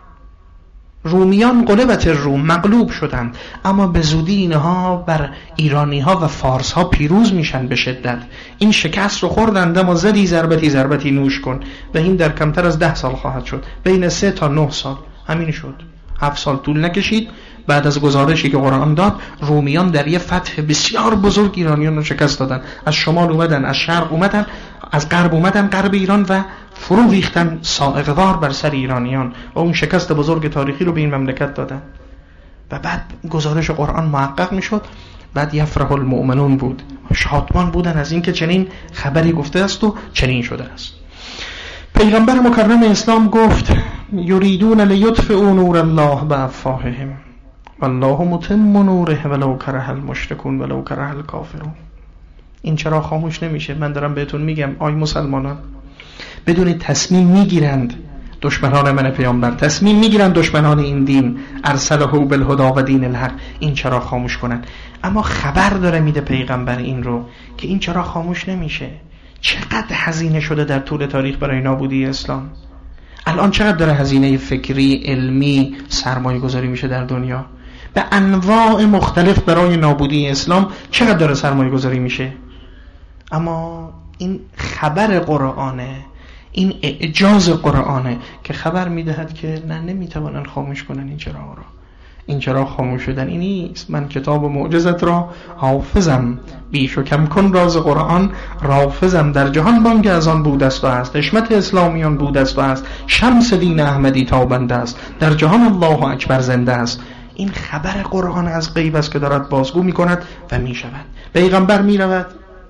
رومیان غلبت روم، مغلوب شدند، اما به زودی اینها بر ایرانی ها و فارس ها پیروز میشن به شدت. این شکست رو خوردند، اما زدی ضربتی ضربتی نوش کن و این در کمتر از ده سال خواهد شد، بین سه تا نه سال. همین شد، هفت سال طول نکشید. بعد از گزارشی که قرآن داد، رومیان در یه فتح بسیار بزرگ ایرانیان رو شکست دادن. از شمال اومدن، از شرق اومدن، از غرب اومدن غرب ایران و فرو ریختن صاعقه‌وار بر سر ایرانیان و اون شکست بزرگ تاریخی رو به این مملکت دادن. و بعد گزارش قرآن محقق میشد. بعد یفرح المؤمنون بود، شادمان بودن از اینکه چنین خبری گفته است و چنین شده است. پیغمبر مکرم اسلام گفت یریدون لیطفئوا نور الله بافواههم والله متم نوره ولو کره المشرکون ولو کره الکافرون. این چرا خاموش نمیشه؟ من دارم بهتون میگم آی مسلمانان، بدونید تصمیم میگیرند دشمنان من پیامبر، تصمیم میگیرند دشمنان این دین، ارسله بالهدی و دین الحق، این چرا خاموش کنن؟ اما خبر داره میده پیغمبر این رو که این چرا خاموش نمیشه. چقدر هزینه شده در طول تاریخ برای نابودی اسلام. الان چقدر داره هزینه فکری، علمی، سرمایه گذاری میشه در دنیا به انواع مختلف برای نابودی اسلام، چقدر داره سرمایه گذاری میشه. اما این خبر قرآنه، این اعجاز قرآنه که خبر میدهد که نه، نمیتوانن خاموش کنن این چراغ را. این چراغ خاموش شدن این نیست. من کتاب معجزت را حافظم، بیش و کم کن راز قرآن رافضم. در جهان بانگ از آن بود است و هست، حشمت اسلامیان بود است و هست، شمس دین احمدی تابنده است، در جهان الله اکبر زنده است. این خبر قرآن از غیب است که دارد بازگو میکند و میشود. پیغمبر میرود،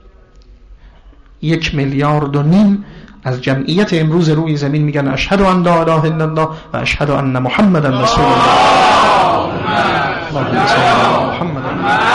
یک میلیارد و نیم از جمعیت امروز روی زمین میگن اشهد ان لا اله الا الله و اشهد ان محمدا رسول الله. اللهم صل علی محمد.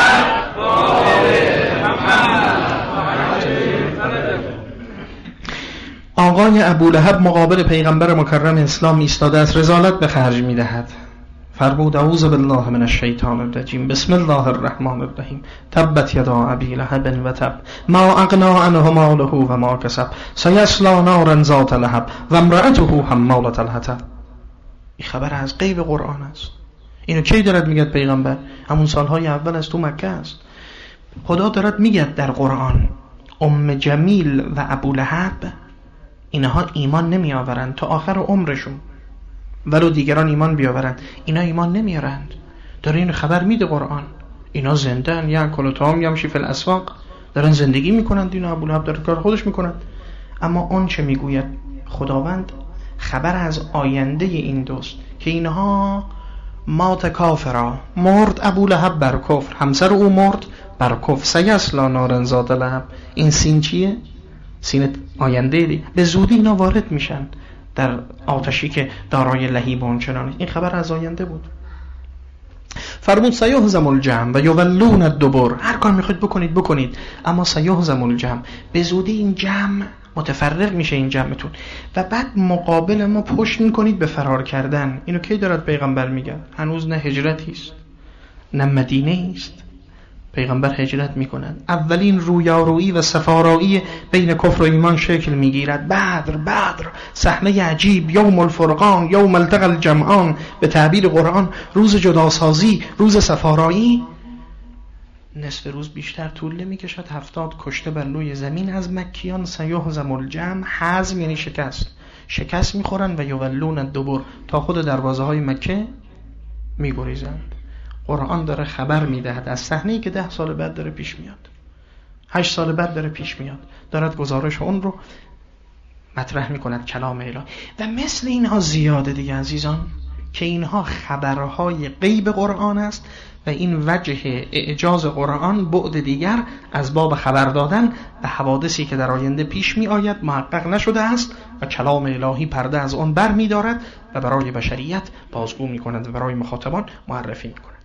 آقای ابولهب مقابل پیغمبر مکرم اسلام ایستاده است، رسالت به خرج میدهد. فرمود اعوذ بالله من الشیطان الرجیم، بسم الله الرحمن الرحیم، تبت یدا ابی لهب و تب، ما اغنی عنه ماله و ما کسب، سیصلی نارا ذات لهب و امرأته حمالة الحطب. این خبر از غیب قرآن است. اینو کی دارد میگه پیغمبر؟ همون سالهای اول از تو مکه است. خدا دارد میگه در قرآن ام جمیل و ابولهب اینها ایمان نمی آورند تا آخر عمرشون، ولو دیگران ایمان بیاورند، اینا ایمان نمیارند. داره این خبر میده قرآن. اینا زندن، یاکل و طعام یمشی فی الاسواق، دارن زندگی میکنند. اینا ابولهب داره کار خودش میکنند. اما اون چه میگوید خداوند خبر از آینده این دوست که اینها مات کافرا، مرد ابولهب بر کفر، همسر او مرد بر کفر، سیصلی نارا ذات لهب. این سین چیه؟ سین آینده دی. به زودی اینا وارد میشن در آتشی که دارای لهیب و اونچنانه. این خبر از آینده بود. فرمود سیهزم الجمع و یولون الدبر، هر کار میخواید بکنید بکنید، اما سیهزم الجمع، به زودی این جمع متفرق میشه، این جمعتون، و بعد مقابل ما پشت میکنید به فرار کردن. اینو کی دارد پیغمبر میگه؟ هنوز نه هجرتی است نه مدینه است. پیغمبر هجرت میکنند. اولین رویارویی و سفارایی بین کفر و ایمان شکل میگیرد. بدر بدر صحنه عجیب، یوم الفرقان، یوم التقى الجمعان، به تعبیر قرآن روز جداسازی، روز سفارایی. نصف روز بیشتر طول نمیکشد، هفتاد کشته بر روی زمین از مکیان. سیهزم الجمع، هزم یعنی شکست، شکست میخورن و یولون الدبر، تا خود دروازه های مکه میگریزند. قرآن داره خبر میدهد از صحنه‌ای که ده سال بعد داره پیش میاد، هشت سال بعد داره پیش میاد، دارد گزارش اون رو مطرح میکند کلام الهی. و مثل اینها زیاده دیگه عزیزان، که اینها خبرهای غیب قرآن است و این وجه اعجاز قرآن بعد دیگر از باب خبر دادن به حوادثی که در آینده پیش می آید محقق نشده است و کلام الهی پرده از آن بر می دارد و برای بشریت بازگو می کند و برای مخاطبان معرفی می کند.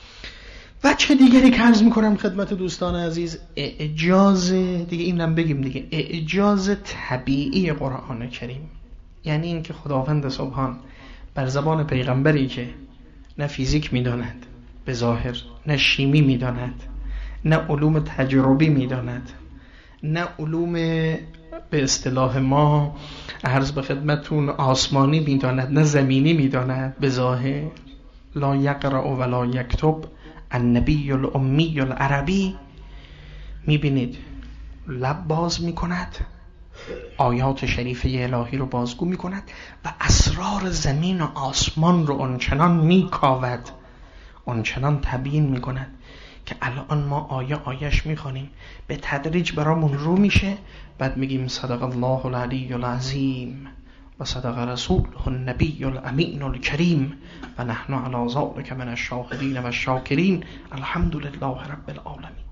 وجه دیگری که عرض می کنم خدمت دوستان عزیز، اعجاز دیگه، اینم بگیم دیگه، اعجاز طبیعی قرآن کریم. یعنی این که خداوند سبحان بر زبان پیغمبری که نه فیزیک می داند به ظاهر، نه شیمی می داند، نه علوم تجربی می داند، نه علوم به اصطلاح ما عرض به خدمتون آسمانی می داند، نه زمینی می داند، به ظاهر لا یقرأ و لا یکتب النبی الامی العربی، می بینید لب باز می کند، آیات شریفه الهی رو بازگو می کند و اسرار زمین و آسمان رو آنچنان می کاود، آنچنان تبیین می کند که الان ما آیه آیش می خوانیم، به تدریج برامون رو میشه، بعد میگیم صدق الله العلی العظیم و صدق رسوله النبی الامین الکریم و نحن علی ذلک من الشاهدین و الشاکرین الحمدلله رب العالمین.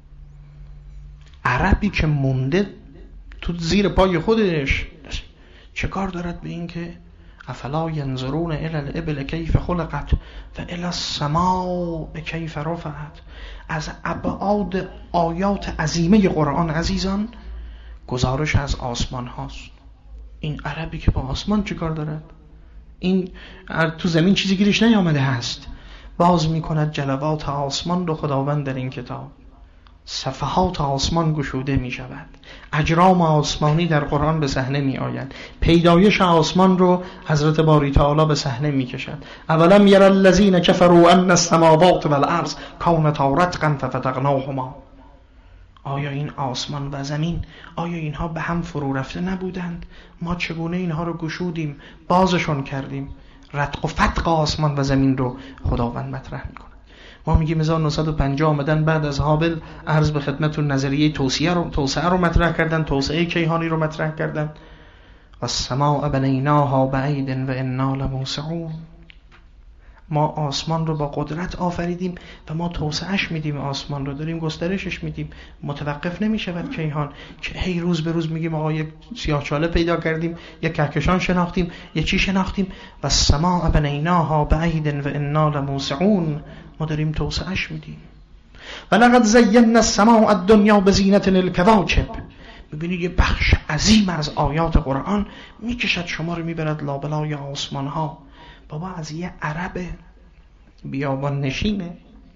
عربی که مونده تو زیر پای خودش چه کار دارد به این که افلا ینظرون الی الابل کیف خلقت و الی السماء کیف رفعت. از ابعاد آیات عظیمه قرآن عزیزان گزارش از آسمان هاست. این عربی که با آسمان چیکار دارد؟ این تو زمین چیزی گیرش نیامده هست. باز میکند جلوات آسمان رو خداوند در این کتاب. صفحات آسمان گشوده می شود. اجرام آسمانی در قرآن به صحنه می آید. پیدایش آسمان رو حضرت باری تعالی به صحنه می کشد. اولم یر الذین کفروا ان السماوات والارض کانتا رتقا ففتقناهما. آیا این آسمان و زمین، آیا اینها به هم فرو رفته نبودند؟ ما چگونه اینها رو گشودیم، بازشون کردیم. رتق و فتق آسمان و زمین رو خداوند مطرح می کند. ما میگیم هزار و نهصد و پنجاه آمدن بعد از هابل عرض به خدمتتون نظریه توسعه رو توسعه رو مطرح کردن، توسعه کیهانی رو مطرح کردن. و السماء بنیناها بعید و انا لموسعون. ما آسمان رو با قدرت آفریدیم و ما توسعهش میدیم، آسمان رو داریم گسترشش میدیم. متوقف نمیشود کیهان که هی روز به روز میگیم آقا یک سیاهچاله پیدا کردیم، یک کهکشان شناختیم، یک چی شناختیم. و السماء بنیناها بعید و انا لموسعون. ما داریم توسعهش میدیم. و لقد زینا السماء الدنیا بزینة الکواکب. ببینید یه بخش عظیم از آیات قرآن میکشد شما رو میبرد لابلای آسمان ها. بابا از یه عرب بیابان نشینه،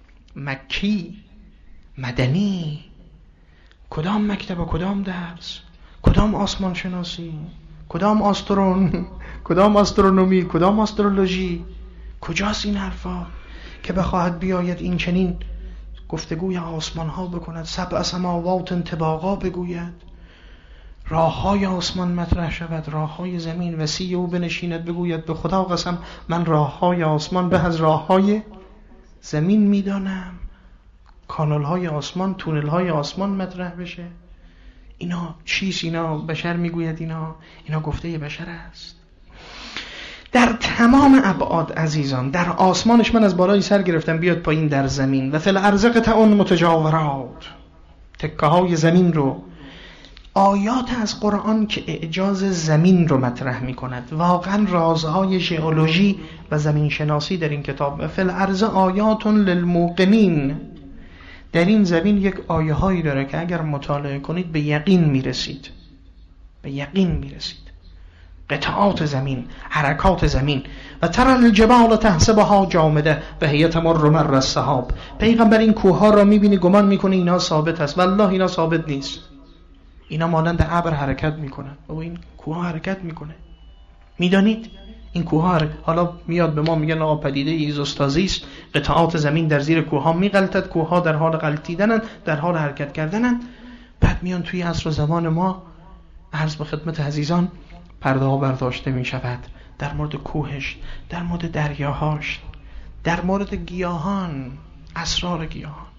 مکی، مدنی، کدام مکتب و کدام درس، کدام آسمان شناسی، کدام آسترون، کدام آسترونومی، کدام آسترولوژی، کجاست این حرفا که بخواهد بیاید این چنین گفتگوی آسمان ها بکند، سبع سماوات طباقا بگوید، راه های آسمان مطرح شود، راه های زمین وسیع او بنشیند بگوید به خدا قسم من راه های آسمان به از راه های زمین میدانم. کانال های آسمان، تونل های آسمان مطرح بشه. اینا چیست؟ اینا بشر میگوید اینا اینا گفته بشر است. در تمام ابعاد عزیزان، در آسمانش من از بالای سر گرفتم بیاد پایین در زمین. و فی الارض قطع متجاورات، تکه های زمین رو، آیات از قرآن که اعجاز زمین رو مطرح می کند. واقعا رازهای ژئولوژی و زمین شناسی در این کتاب. فی الارض آیات للموقنین. در این زمین یک آیه هایی داره که اگر مطالعه کنید به یقین می رسید. به یقین می رسید. قطعات زمین، حرکات زمین. و ترى الجبال تحسبها جامده و هي تمر مر السحاب. پیغمبر این کوه ها را می بینی گمان می کنی اینا ثابت است. والله اینا ثابت نیست. اینا مانند ابر حرکت میکنن. بابا این کوه حرکت میکنه. میدانید این کوه حالا میاد به ما میگن آقا پدیده ایزوستازی است، قطعات زمین در زیر کوه ها میغلطد، کوه ها در حال غلطیدنن، در حال حرکت کردنن. بعد میان توی عصر و زمان ما عرض به خدمت عزیزان پرده ها برداشته میشود در مورد کوهش، در مورد دریاهاش، در مورد گیاهان، اسرار گیاهان.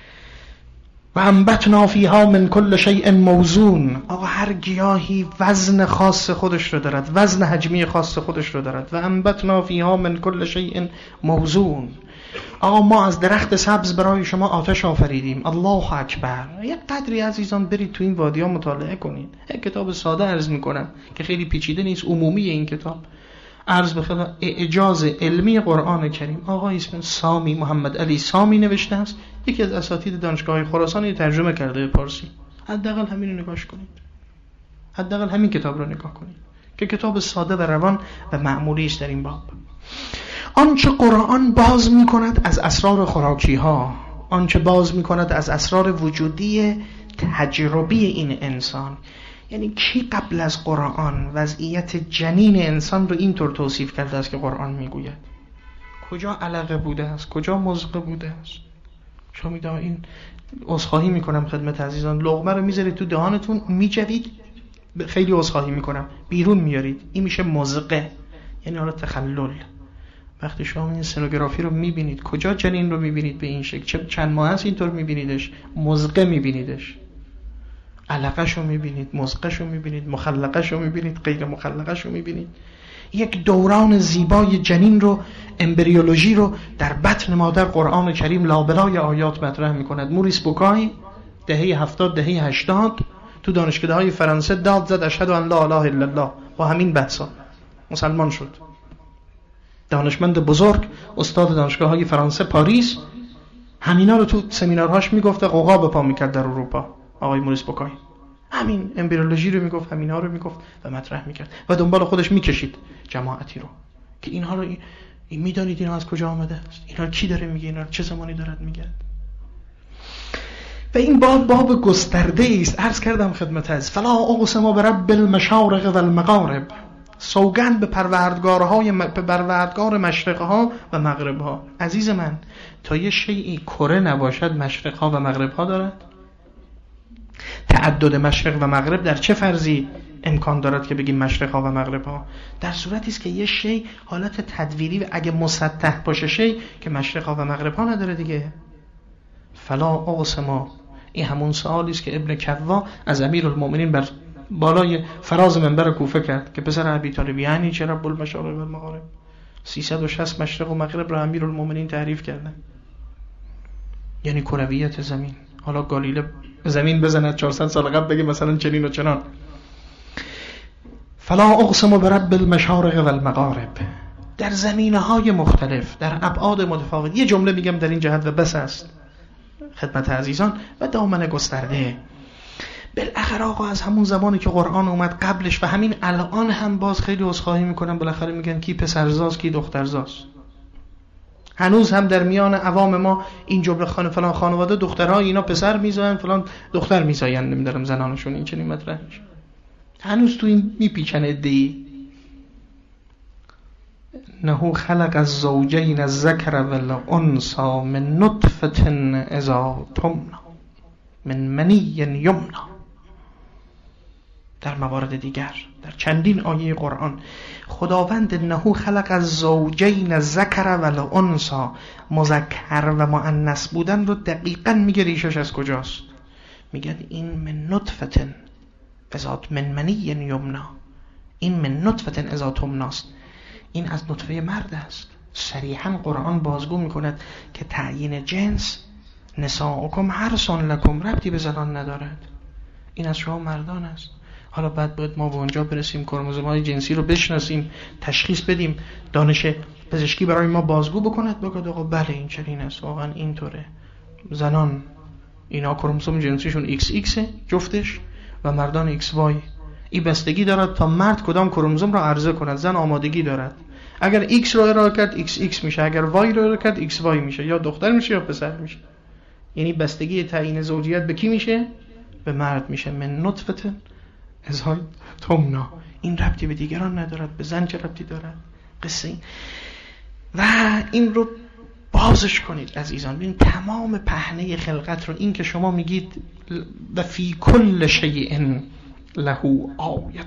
و انبتنا فیها من کل شیء موزون. آقا هر گیاهی وزن خاص خودش رو دارد، وزن حجمی خاص خودش رو دارد. و انبتنا فیها من کل شیء موزون. آقا ما از درخت سبز برای شما آتش آفریدیم. الله اکبر. یک قدری عزیزان برید تو این وادی ها مطالعه کنید. یک کتاب ساده عرض میکنم که خیلی پیچیده نیست، عمومی این کتاب. عرض بخدا اعجاز علمی قرآن کریم. آقا اسم سامی، محمد علی سامی نوشته است. یکی از اساتید دانشگاه خراسان ترجمه کرده به فارسی. حداقل همین رو نگاش کنید. حداقل همین کتاب رو نگاه کنید که کتاب ساده و روان و معمولی است در این باب. آنچه قرآن باز می‌کند از اسرار خوراکی ها، آنچه باز می‌کند از اسرار وجودی تجربی این انسان. یعنی کی قبل از قرآن وضعیت جنین انسان رو اینطور توصیف کرده است که قرآن میگوید؟ کجا علقه بوده است؟ کجا مزقه بوده است؟ شما میدونید این عذرخواهی میکنم خدمت عزیزان، لقمه رو میذارید تو دهانتون میجوید، خیلی عذرخواهی میکنم، بیرون میارید، این میشه مزقه، یعنی حالا تخلل. وقتی شما این سنوگرافی رو میبینید، کجا جنین رو میبینید به این شکل؟ چند ماه هست اینطور میبینیدش؟ مزقه میبینیدش. علقه‌شو میبینید، مزقه‌شو میبینید، مخلقه‌شو میبینید، غیر مخلقه‌شو میبینید. یک دوران زیبای جنین رو، امبریولوژی رو در بطن مادر قرآن کریم لابلای آیات مطرح میکند. موریس بوکای دهه هفتاد دهه هشتاد تو دانشگاه‌های فرانسه داد زد اشهد ان لا اله الا الله با همین بحثا. مسلمان شد. دانشمند بزرگ، استاد دانشگاه های فرانسه پاریس، همینا رو تو سمینارهاش میگفت و قوقا به پا میکرد در اروپا. آقای موریس بوکای همین امبریولوژی رو میگفت، همینا رو میگفت و مطرح میکرد و دنبال خودش میکشید جماعتی رو که اینها رو این میدانید اینا از کجا آمده است، اینا کی داره میگه، اینا چه زمانی دارد میگه. و این باب باب گسترده است. عرض کردم خدمت از فلا اقسم برب المشارق و المغارب، سوگند به پروردگارهای م... به پروردگار مشرقها و مغربها. عزیز من، تا یه شیئی کره نباشد مشرقها و مغربها دارد؟ تعدد مشرق و مغرب در چه فرضی امکان دارد که بگیم مشرقها و مغربها؟ در صورتی است که یه شی حالت تدویری و اگه مسطح باشه شی که مشرقها و مغربها نداره دیگه. فلا اقسم، این همون سوالی است که ابن کوا از امیرالمومنین بر بالای فراز منبر کوفه کرد که پسر ابی طالب یعنی چه رب المشارق و المغارب؟ سیصد و شصت مشرق و مغرب را امیرالمومنین تعریف کردن، یعنی کرویت زمین. حالا گالیله زمین بزند چهارصد سال قبل بگه مثلا چنین و چنان. فلا اقسم برب المشارق و المغارب، در زمینه‌های مختلف، در ابعاد متفاوت. یه جمله میگم در این جهت و بس است خدمت عزیزان و دامن گسترده. بالاخره آقا از همون زمانی که قرآن اومد قبلش و همین الان هم باز خیلی عذرخواهی میکنن، بالاخره میگن کی پسرزاست کی دخترزاست. هنوز هم در میان عوام ما این جمله خانه فلان خانواده دخترها اینا پسر میزاین فلان دختر میزاین، نمیدارم زنانشون این چنین مطرح میشه. هنوز تو این میپیچن ادعی. نهو خلق الزوجین الذکر والانثى من نطفة اذا تمنى من منی یمنى. در موارد دیگر در چندین آیه قرآن خداوند نهو خلق الزوجین الذکر والانثى، مذکر و مؤنث بودن رو دقیقاً میگه ریشش از کجاست. میگه این من نطفة اذا من منی یمنى، این من نطفة اذا تمنى است، این از نطفه مرد است. صریحاً قرآن بازگو میکند که تعیین جنس نساؤکم حرث لکم ربطی به زنان ندارد، این از شما مردان است. حالا بعد باید ما به اونجا برسیم کروموزوم‌های جنسی رو بشناسیم، تشخیص بدیم، دانش پزشکی برای ما بازگو بکند، بگه آقا بله این چنین است، واقعا اینطوره. زنان اینا کروموزوم جنسیشون ایکس ایکس جفتش و مردان ایکس وای. این بستگی دارد تا مرد کدام کروموزوم را عرضه کند. زن آمادگی دارد، اگر ایکس رو ارائه کرد ایکس ایکس میشه، اگر وای رو ارائه کرد ایکس وای میشه، یا دختر میشه یا پسر میشه. یعنی بستگی تعیین زوجیت به کی میشه؟ به مرد میشه. من نطفه اذا تمنى. این ربطی به دیگران ندارد، به زن چه ربطی دارد؟ قصه این و این رو بازش کنید عزیزان. ببین تمام پهنه خلقت رو، این که شما میگید و فی کل شیء له آیه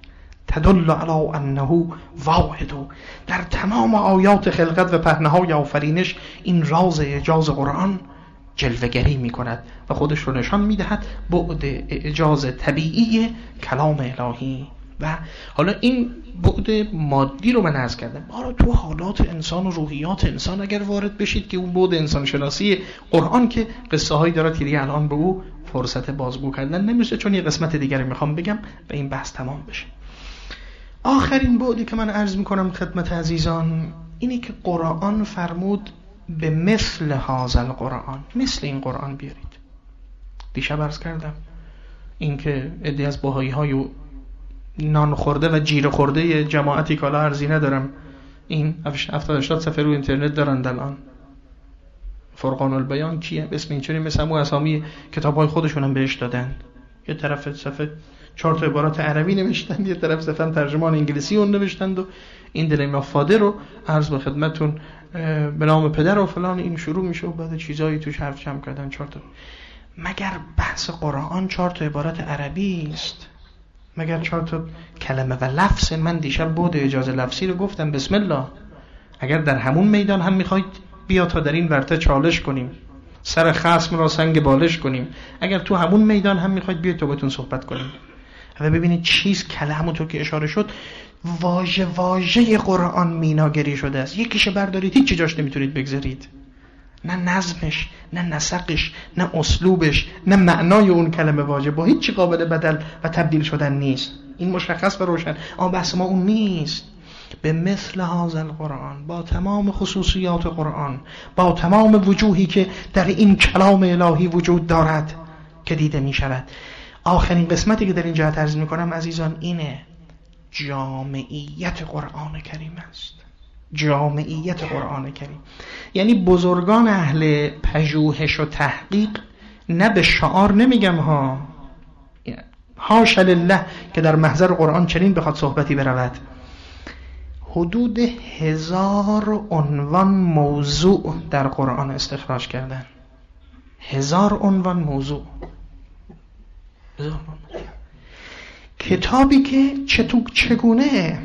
تدل علی انه واحد، در تمام آیات خلقت و پهنه‌های آفرینش این راز اعجاز قرآن جلوه‌گری می‌کند و خودش رو نشان می‌دهد بعد اعجاز طبیعی کلام الهی. و حالا این بعد مادی رو من عرض کردم. حالا تو حالات انسان و روحیات انسان اگر وارد بشید که اون بعد انسان شناسی قرآن که قصه هایی دارد که دیگه الان به او فرصت بازگو کردن نمیشه، چون یه قسمت دیگری میخوام بگم و این بحث تمام بشه. آخرین بعدی که من عرض میکنم خدمت عزیزان اینه که قرآن فرمود به مثل هذا القرآن، مثل این قرآن بیارید. دیشب عرض کردم این که عده از بهایی های نان خورده و جیره خورده جماعتی که حالا عرضی ندارم، این هفتاد هشتاد صفحه رو اینترنت دارن الان. فرقان البیان کیه؟ اسم اینچنین مثل همون اسامی کتاب‌های خودشون هم بهش دادن. یه طرف صفحه چهار تا عبارات عربی نوشتن، یه طرف صفحه ترجمان انگلیسی اون نوشتند و این دلیم فادر رو عرض به خدمتتون به نام پدر و فلان این شروع میشه و بعد چیزایی توش حرف جمع کردن چهار تا. مگر بحث قرآن چهار تا عبارت عربی است؟ مگر چهار تا کلمه و لفظ؟ من دیشب بود اجازه لفظی رو گفتم، بسم الله. اگر در همون میدان هم میخواید بیا تا در این ورته چالش کنیم، سر خصم را سنگ بالش کنیم، اگر تو همون میدان هم میخواید بیا تا بهتون صحبت کنیم. و ببینید چیز کله همونطور که اشاره شد واژه واژه قرآن میناگری شده است. یکیش بردارید هیچ جاش نمیتونید بگذارید، نه نظمش، نه نسقش، نه اسلوبش، نه معنای اون کلمه واژه با هیچ قابل بدل و تبدیل شدن نیست. این مشخص و روشن. اما بحث ما اون نیست. به مثل هذا القرآن، با تمام خصوصیات قرآن، با تمام وجوهی که در این کلام الهی وجود دارد که دیده می شود. آخرین قسمتی که در این جهت عرض می کنم عزیزان اینه، جامعیت قرآن کریم است. جامعیت قرآن کریم یعنی بزرگان اهل پژوهش و تحقیق، نه به شعار نمیگم ها، حاشا لله که در محضر قرآن چنین بخواد صحبتی برود، حدود هزار عنوان موضوع در قرآن استخراج کردن. هزار عنوان موضوع. هزار موضوع. کتابی که چطور چگونه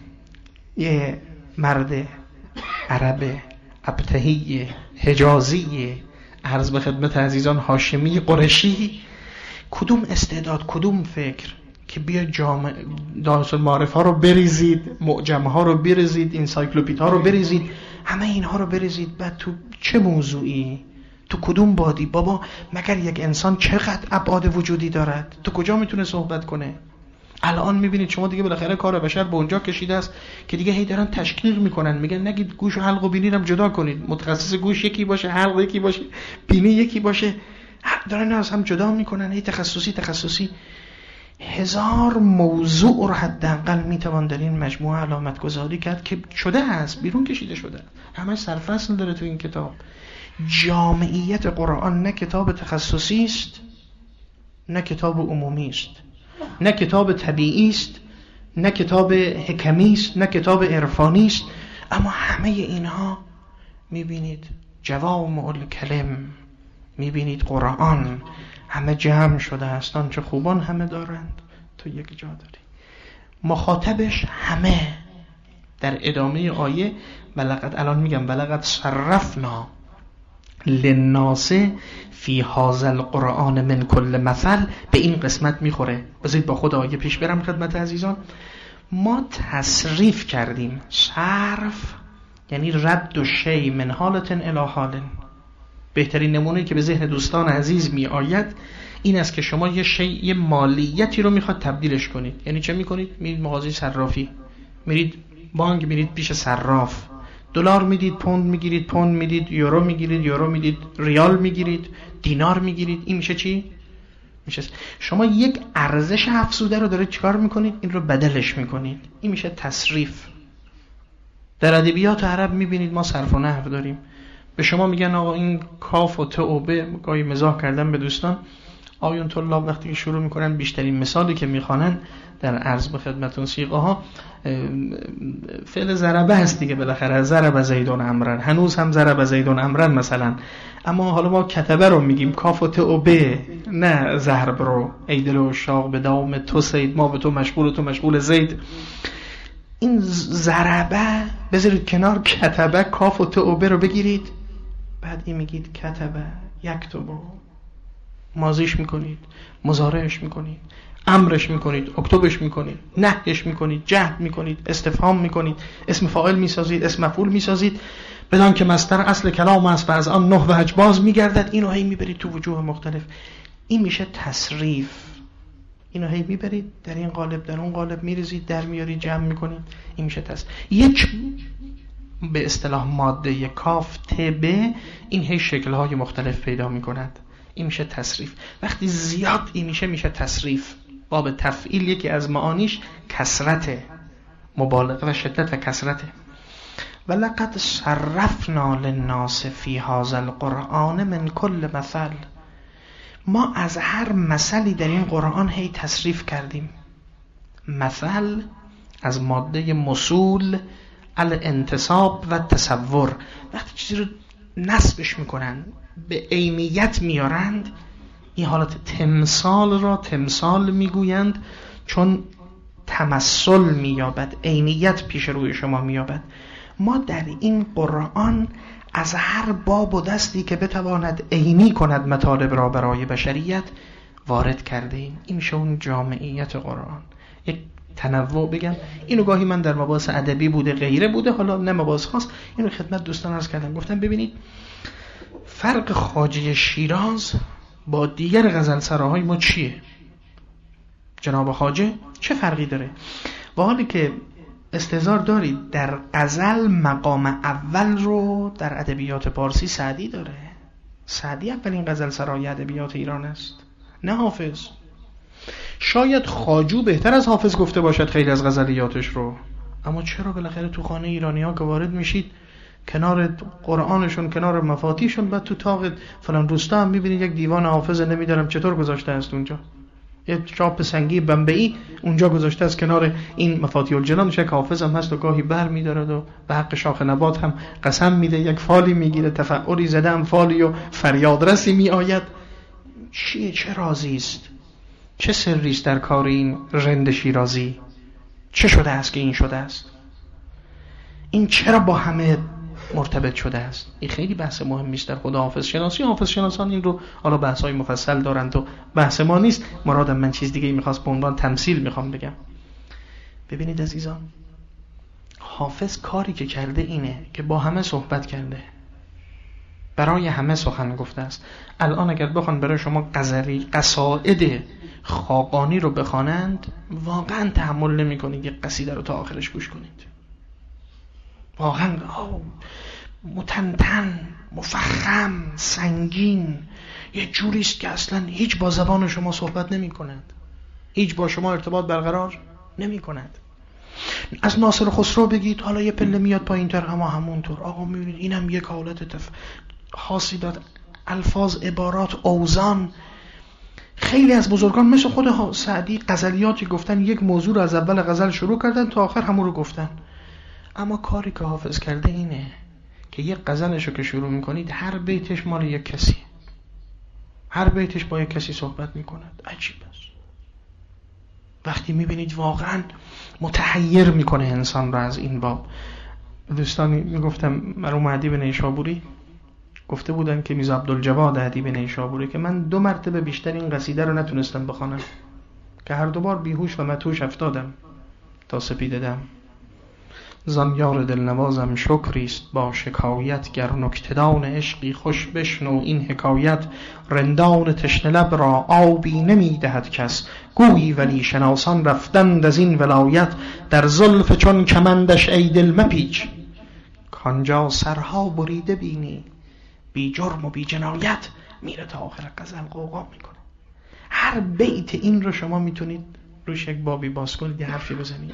یه مرد عرب ابتهی حجازی عرض به خدمت عزیزان هاشمی قرشی، کدوم استعداد، کدوم فکر که بیا جامع دارس المعارف ها رو بریزید، معجم ها رو بریزید، انسایکلوپید ها رو بریزید، همه اینها رو بریزید، بعد تو چه موضوعی، تو کدوم بادی؟ بابا مگر یک انسان چقدر ابعاد وجودی دارد؟ تو کجا میتونه صحبت کنه؟ الان میبینید شما دیگه بالاخره کار بشر به اونجا کشیده است که دیگه هی دارن تشکیل میکنن، میگن نگید گوش و حلق و بینی رو جدا کنید، متخصص گوش یکی باشه، حلق یکی باشه، بینی یکی باشه، دارن از هم جدا میکنن، هی تخصصی تخصصی. هزار موضوع رو حداقل میتوان در این مجموعه علامت گذاری کرد که شده است، بیرون کشیده شده، همه سرفصل داره تو این کتاب. جامعیت قرآن نه کتاب تخصصی است، نه کتاب عمومی است، نه کتاب طبیعی است، نه کتاب حکمی است، نه کتاب عرفانی است، اما همه اینها میبینید جوامع الکلم، میبینید قرآن همه جمع شده است، آنچه خوبان همه دارند تو یک جا داری. مخاطبش همه. در ادامه آیه بلغت، الان میگم بلغت صرفنا للناس فی هذا القرآن من کل مثل، به این قسمت میخوره. بذارید با خود آیه پیش برم خدمت عزیزان. ما تصریف کردیم. صرف یعنی رد و شی من حالت الی حال. بهترین نمونه که به ذهن دوستان عزیز می آید این است که شما یه شی، یه مالیتی رو میخواد تبدیلش کنید. یعنی چه میکنید؟ میرید مغازه صرافی، میرید بانک، میرید پیش صراف، دلار میدید، پوند میگیرید، پوند میدید، یورو میگیرید، یورو میدید، ریال میگیرید، دینار میگیرید. این میشه چی؟ میشه شما یک ارزش افزوده رو دارید چیکار میکنید؟ این رو بدلش میکنید. این میشه تصریف. در ادبیات عرب میبینید ما صرف و نحو داریم. به شما میگن آقا این کاف و ت و ب، گاهی مزاح کردن به دوستان، آیون طلاب وقتی که شروع میکنن بیشترین مثالی که میخوانن در عرض به خدمتون صیغه ها فعل ضربه هست دیگه، بالاخره ضرب زیدون امرن، هنوز هم ضرب زیدون امرن مثلا، اما حالا ما کتبه رو میگیم کاف و ت و ب، نه ضرب رو. ای دل و شاق به دام تو سید، ما به تو مشغول و تو مشغول زید. این ضربه بذارید کنار، کتبه کاف و ت و ب رو بگیرید، بعد این میگید کتبه یکتبو، ماضیش میکنید، مضارعش میکنید، امرش میکنید، اکتبش میکنید، نهیش میکنید، جهد میکنید، استفهام میکنید، اسم فاعل میسازید، اسم مفعول میسازید، بدان که مصدر اصل کلام است و از آن نه وجه باز میگردد. اینو هی میبرید تو وجوه مختلف. این میشه تصریف. اینو هی میبرید در این قالب در اون قالب میریزید، در میارید، جمع میکنید. این میشه تصریف. یک به اصطلاح ماده کاف ت ب، این هی شکل‌های مختلف پیدا می‌کند. این میشه تصریف. وقتی زیاد این میشه میشه تصریف. باب تفعیل یکی از معانیش کثرت، مبالغه و شدت و کثرت. ولقد صرفنا للناس فی هذا القرآن من کل مثل. ما از هر مثلی در این قرآن هی تصریف کردیم. مثل از ماده مصول الانتصاب و تصور. وقتی چیزی رو نسبش میکنن، به عینیت میارند، این حالت تمثال را تمثال میگویند، چون تمثل مییابد، عینیت پیش روی شما مییابد. ما در این قرآن از هر باب و دستی که بتواند عینی کند مطالب را برای بشریت وارد کرده ایم. این میشه اون جامعیت قرآن. یک تنوع بگم، اینو گاهی من در مباحث ادبی بوده، غیره بوده، حالا نه مباحث خاص، اینو خدمت دوستان عرض کردم. گفتم ببینید فرق خواجه شیراز با دیگر غزلسراهای ما چیه؟ جناب خواجه چه فرقی داره؟ و حالی که استهزار دارید. در غزل مقام اول رو در ادبیات پارسی سعدی داره. سعدی اولین غزل سرای ادبیات ایران است، نه حافظ. شاید خواجو بهتر از حافظ گفته باشد خیلی از غزلیاتش رو، اما چرا بالاخره تو خانه ایرانی ها که وارد میشید کنار قرآنشون، کنار مفاتیشون، بعد تو تاق فلان روستا هم میبینید یک دیوان حافظ، نمیدارم چطور گذاشته است اونجا، یه چاپ سنگی بمبئی اونجا گذاشته است کنار این مفاتیح الجنان، شک حافظ هم هست و گاهی بر میدارد و به حق شاخ نبات هم قسم میده، یک فالی میگیره، تفعلی زده هم فالی و فریاد رسی میآید. چیه؟ چه رازی است؟ چه سری است در کار این رند شیرازی؟ چه شده است که این شده است؟ این چرا با همه مرتبط شده است؟ این خیلی بحث مهمی است در خود حافظ شناسی. حافظ شناسان این رو حالا بحث‌های مفصل دارند و بحث ما نیست. مرادم من چیز دیگه می‌خواست به عنوان تمثیل می‌خوام بگم. ببینید عزیزان، حافظ کاری که کرده اینه که با همه صحبت کرده، برای همه سخن گفته است. الان اگر بخوان برای شما غزلی قصائد خاقانی رو بخوانند، واقعا تحمل نمی‌کنید یک قصیده رو تا آخرش گوش کنید. واقعا متنتن، مفخم، سنگین، یه جوری است که اصلا هیچ با زبان شما صحبت نمی کند، هیچ با شما ارتباط برقرار نمی کند. از ناصر خسرو بگید، حالا یه پله میاد پایین تر اما همونطور. آقا میبینید اینم یک حالت تف... خاصی داد، الفاظ، عبارات، اوزان. خیلی از بزرگان مثل خود سعدی غزلیاتی گفتن، یک موضوع رو از اول غزل شروع کردن تا آخر همون رو گفتن. اما کاری که حافظ کرده اینه که یک غزلشو که شروع میکنید هر بیتش مال یک کسی، هر بیتش با یک کسی صحبت میکند. عجیب است. وقتی میبینید واقعا متحیر میکنه انسان را از این باب. دوستانی میگفتم مرحوم ادیب نیشابوری گفته بودن که میرزا عبدالجواد ادیب نیشابوری که من دو مرتبه بیشتر این قصیده رو نتونستم بخوانم که هر دوبار بیهوش و متوش افتادم تا سپیددم. زان یار دلنوازم شکریست با شکایت، گر نکته‌دان عشقی خوش بشنو این حکایت. رندان تشنه لب را آبی نمی دهد کس، گویی ولی شناسان رفتند از این ولایت. در زلف چون کمندش ای دل مپیچ، کانجا سرها بریده بینی بی جرم و بی جنایت. میره تا آخر غزل قوقا میکنه. هر بیت این رو شما میتونید روش یک بابی باز کنید، یه حرفی بزنید.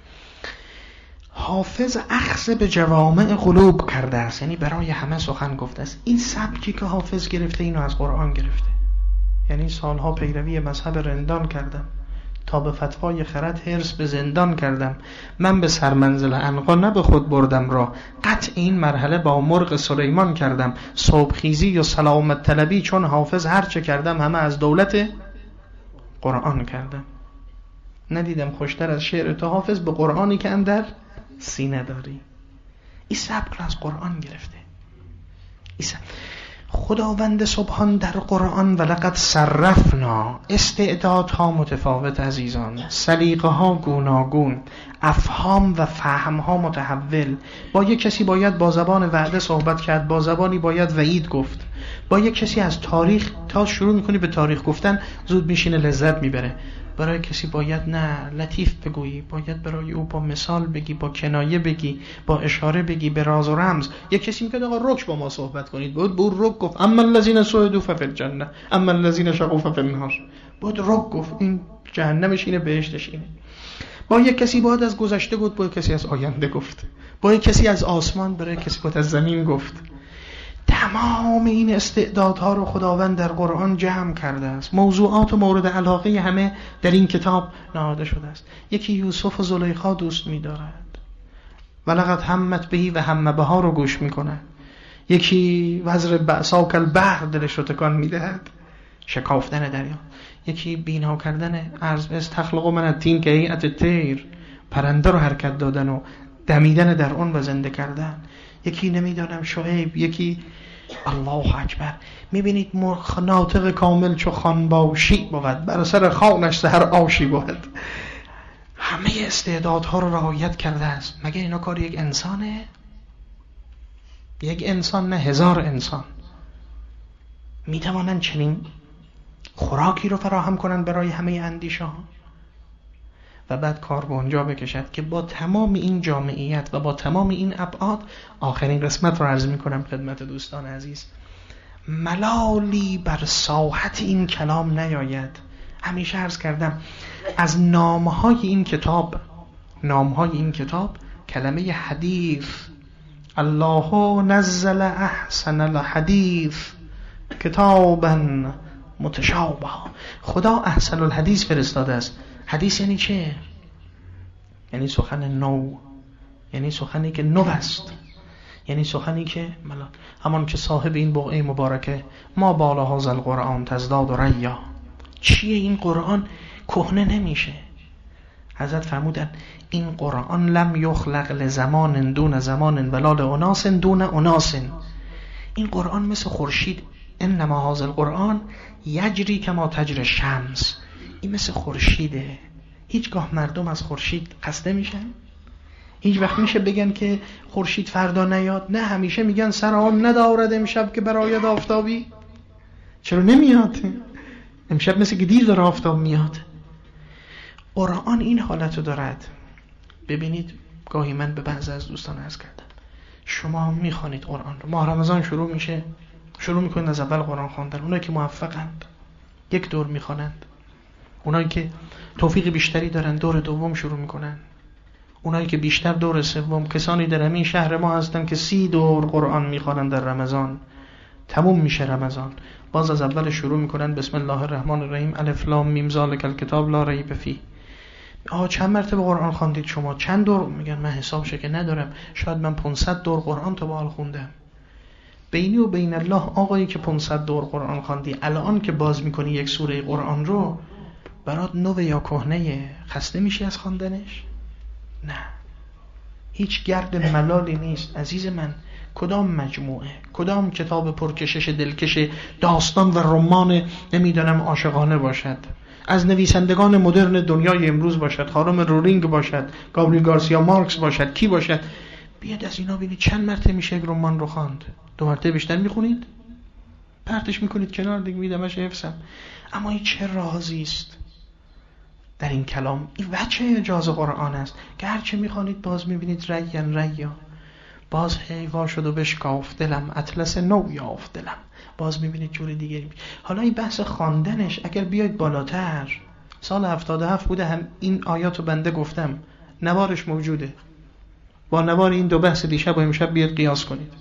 حافظ اخذ به جوامع قلوب کرده است، یعنی برای همه سخن گفته است. این سبکی که حافظ گرفته اینو از قرآن گرفته. یعنی سالها پیروی مذهب رندان کردم تا به فتوای خرد حرص به زندان کردم. من به سرمنزل عنقا نه به خود بردم را، قطع این مرحله با مرغ سلیمان کردم. صبحخیزی و سلامت طلبی چون حافظ هرچه کردم همه از دولت قرآن کردم. ندیدم خوشتر از شعر تو حافظ به قرآنی که اندر سینه داری. این سبک را از قرآن گرفته. خداوند سبحان در قرآن ولقد صرفنا، استعدادها متفاوت عزیزان، سلیقه ها گوناگون، افهام و فهم ها متحول. با یک کسی باید با زبان وعده صحبت کرد، با زبانی باید وعید گفت. با یک کسی از تاریخ تا شروع میکنی به تاریخ گفتن زود میشینه لذت میبره. برای کسی باید نه لطیف بگویی، باید برای او با مثال بگی، با کنایه بگی، با اشاره بگی، به راز و رمز. یک کسی میگه آقا رک با ما صحبت کنید، بود بود رک گفت اما الذین سعدوا ففی الجنه اما الذین شقوا ففی النار. بود رک گفت این جهنمش اینه بهشتش اینه. با یک کسی باید از گذشته گفت، با یک کسی از آینده گفت، با یک کسی از آسمان، برای کسی باید از زمین گفت. تمام این استعدادها رو خداوند در قرآن جمع کرده است. موضوعات و مورد علاقه همه در این کتاب نهاده شده است. یکی یوسف و زلیخا دوست می‌دارد، ولقد همت بهی و هم بها رو گوش میکنه. یکی وزر بأساک البحر دلش رو تکان میدهد، شکافتن دریا. یکی بینا کردن ارز، استخلق من الطین که هیئت الطیر، پرنده رو حرکت دادن و دمیدن در اون و زنده کردن. یکی نمیدانم شعیب، یکی الله اکبر. میبینید مرخ ناطق کامل چو خان باشی بود، بر سر خانش سحر آشی بود. همه استعدادها رو رعایت کرده است. مگه اینا کار یک انسانه؟ یک انسان نه هزار انسان میتوانند چنین خوراکی رو فراهم کنند برای همه اندیشه ها. و بعد کار به اونجا بکشد که با تمام این جامعیت و با تمام این ابعاد، آخرین قسمت رو عرض میکنم خدمت دوستان عزیز، ملالی بر ساحت این کلام نیاید. همیشه عرض کردم از نامهای این کتاب، نامهای این کتاب کلمه حدیث، الله نزل احسن الحدیث کتابا متشابه، خدا احسن الحدیث فرستاده است. حدیث یعنی چه؟ یعنی سخن نو، یعنی سخنی که نو است، یعنی سخنی که ملال همان که صاحب این بقعه مبارکه ما بالا هذا القرآن تزداد ریا، چیه این قرآن؟ کهنه نمیشه. حضرت فرمودن این قرآن لم یخلق لزمان دون زمان ولا لاناس دون اناس، این قرآن مثل خورشید، انما هذا القرآن یجری کما تجری الشمس، این مثل خورشیده. هیچگاه مردم از خورشید خسته میشن؟ هیچ وقت میشه بگن که خورشید فردا نیاد؟ نه، همیشه میگن سر آن ندارد امشب که برآید آفتابی. چرا نمیاد؟ امشب مثل که دیر داره آفتاب میاد. قرآن این حالتو دارد. ببینید گاهی من به بعضی از دوستان عرض کردم شما میخوانید قرآن رو، ماه رمضان شروع میشه، شروع میکنید از اول قرآن خواندن. اونایی که موفقند یک دور میخوانند، اونایی که توفیق بیشتری دارن دور دوم شروع میکنن، اونایی که بیشتر دور سوم. کسانی در همین شهر ما هستن که سی دور قرآن میخوانن در رمضان، تموم میشه رمضان باز از اول شروع میکنن بسم الله الرحمن الرحیم الف لام میم ذالک الکتاب لا ریب فیه. آها چند مرتبه قرآن خواندید شما؟ چند دور؟ میگن من حسابش که ندارم، شاید من پانصد دور قرآن تا به حال خوندم. بینی و بین الله آقایی که پانصد دور قرآن خواندی، الان که باز میکنی یک سوره قرآن رو، برات نو یا کهنه، خسته میشی از خواندنش؟ نه، هیچ گرد ملالی نیست عزیز من. کدام مجموعه، کدام کتاب پرکشش دلکش داستان و رمان نمیدونم عاشقانه باشد، از نویسندگان مدرن دنیای امروز باشد، خانم رولینگ باشد، گابریل گارسیا مارکس باشد، کی باشد، بیاد از اینا ببینید چند مرتبه میشه یک رمان رو خواند؟ دو مرتبه بیشتر میخونید؟ پرتش میکنید کنار دیگه، میدمش حفظم. اما این چه رازی است در این کلام؟ این وجه اعجاز قرآن است که هرچه میخوانید باز میبینید ریان ریا، باز هیوا شد و بشکاف دلم، اطلس نو یافت دلم، باز میبینید جور دیگری. حالا این بحث خواندنش اگر بیاید بالاتر، سال هفتاد و هفت بوده هم این آیاتو بنده گفتم، نوارش موجوده، با نوار این دو بحث دیشب و امشب بیاد قیاس کنید.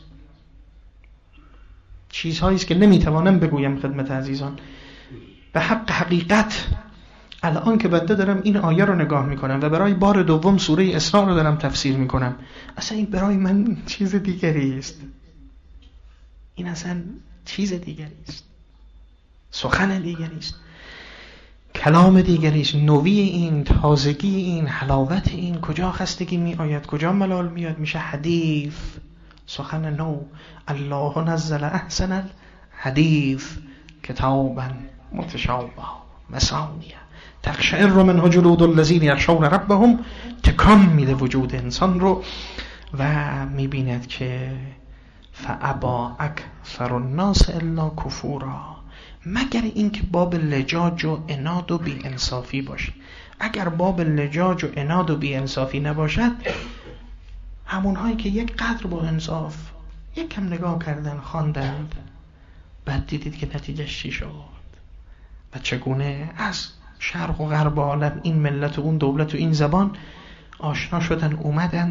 چیزهایی است که نمیتوانم بگویم خدمت عزیزان. به حق حقیقت الان که بنده دارم این آیه رو نگاه میکنم و برای بار دوم سوره اسراء رو دارم تفسیر میکنم، اصلا این برای من چیز دیگری است. این اصلا چیز دیگری است، سخن دیگری است، کلام دیگری است. نوی این، تازگی این، حلاوت این، کجا خستگی می آید، کجا ملال میاد، میشه حدیث، سخن نو. الله نزل احسن الحدیث کتابا متشابه مثانیه تقشعر منه جلود الذین یخشون ربهم، تکان میده وجود انسان رو و میبیند که فابا اکثر الناس الا کفورا، مگر اینکه باب لجاج و عناد و بی انصافی باشه. اگر باب لجاج و عناد و بی انصافی نباشد، همونهایی که یک قدر با انصاف یک کم نگاه کردن، خواندند، بعد دیدید که نتیجهش چی شد و چگونه از شرق و غرب عالم این ملت و اون دولت و این زبان آشنا شدن، اومدن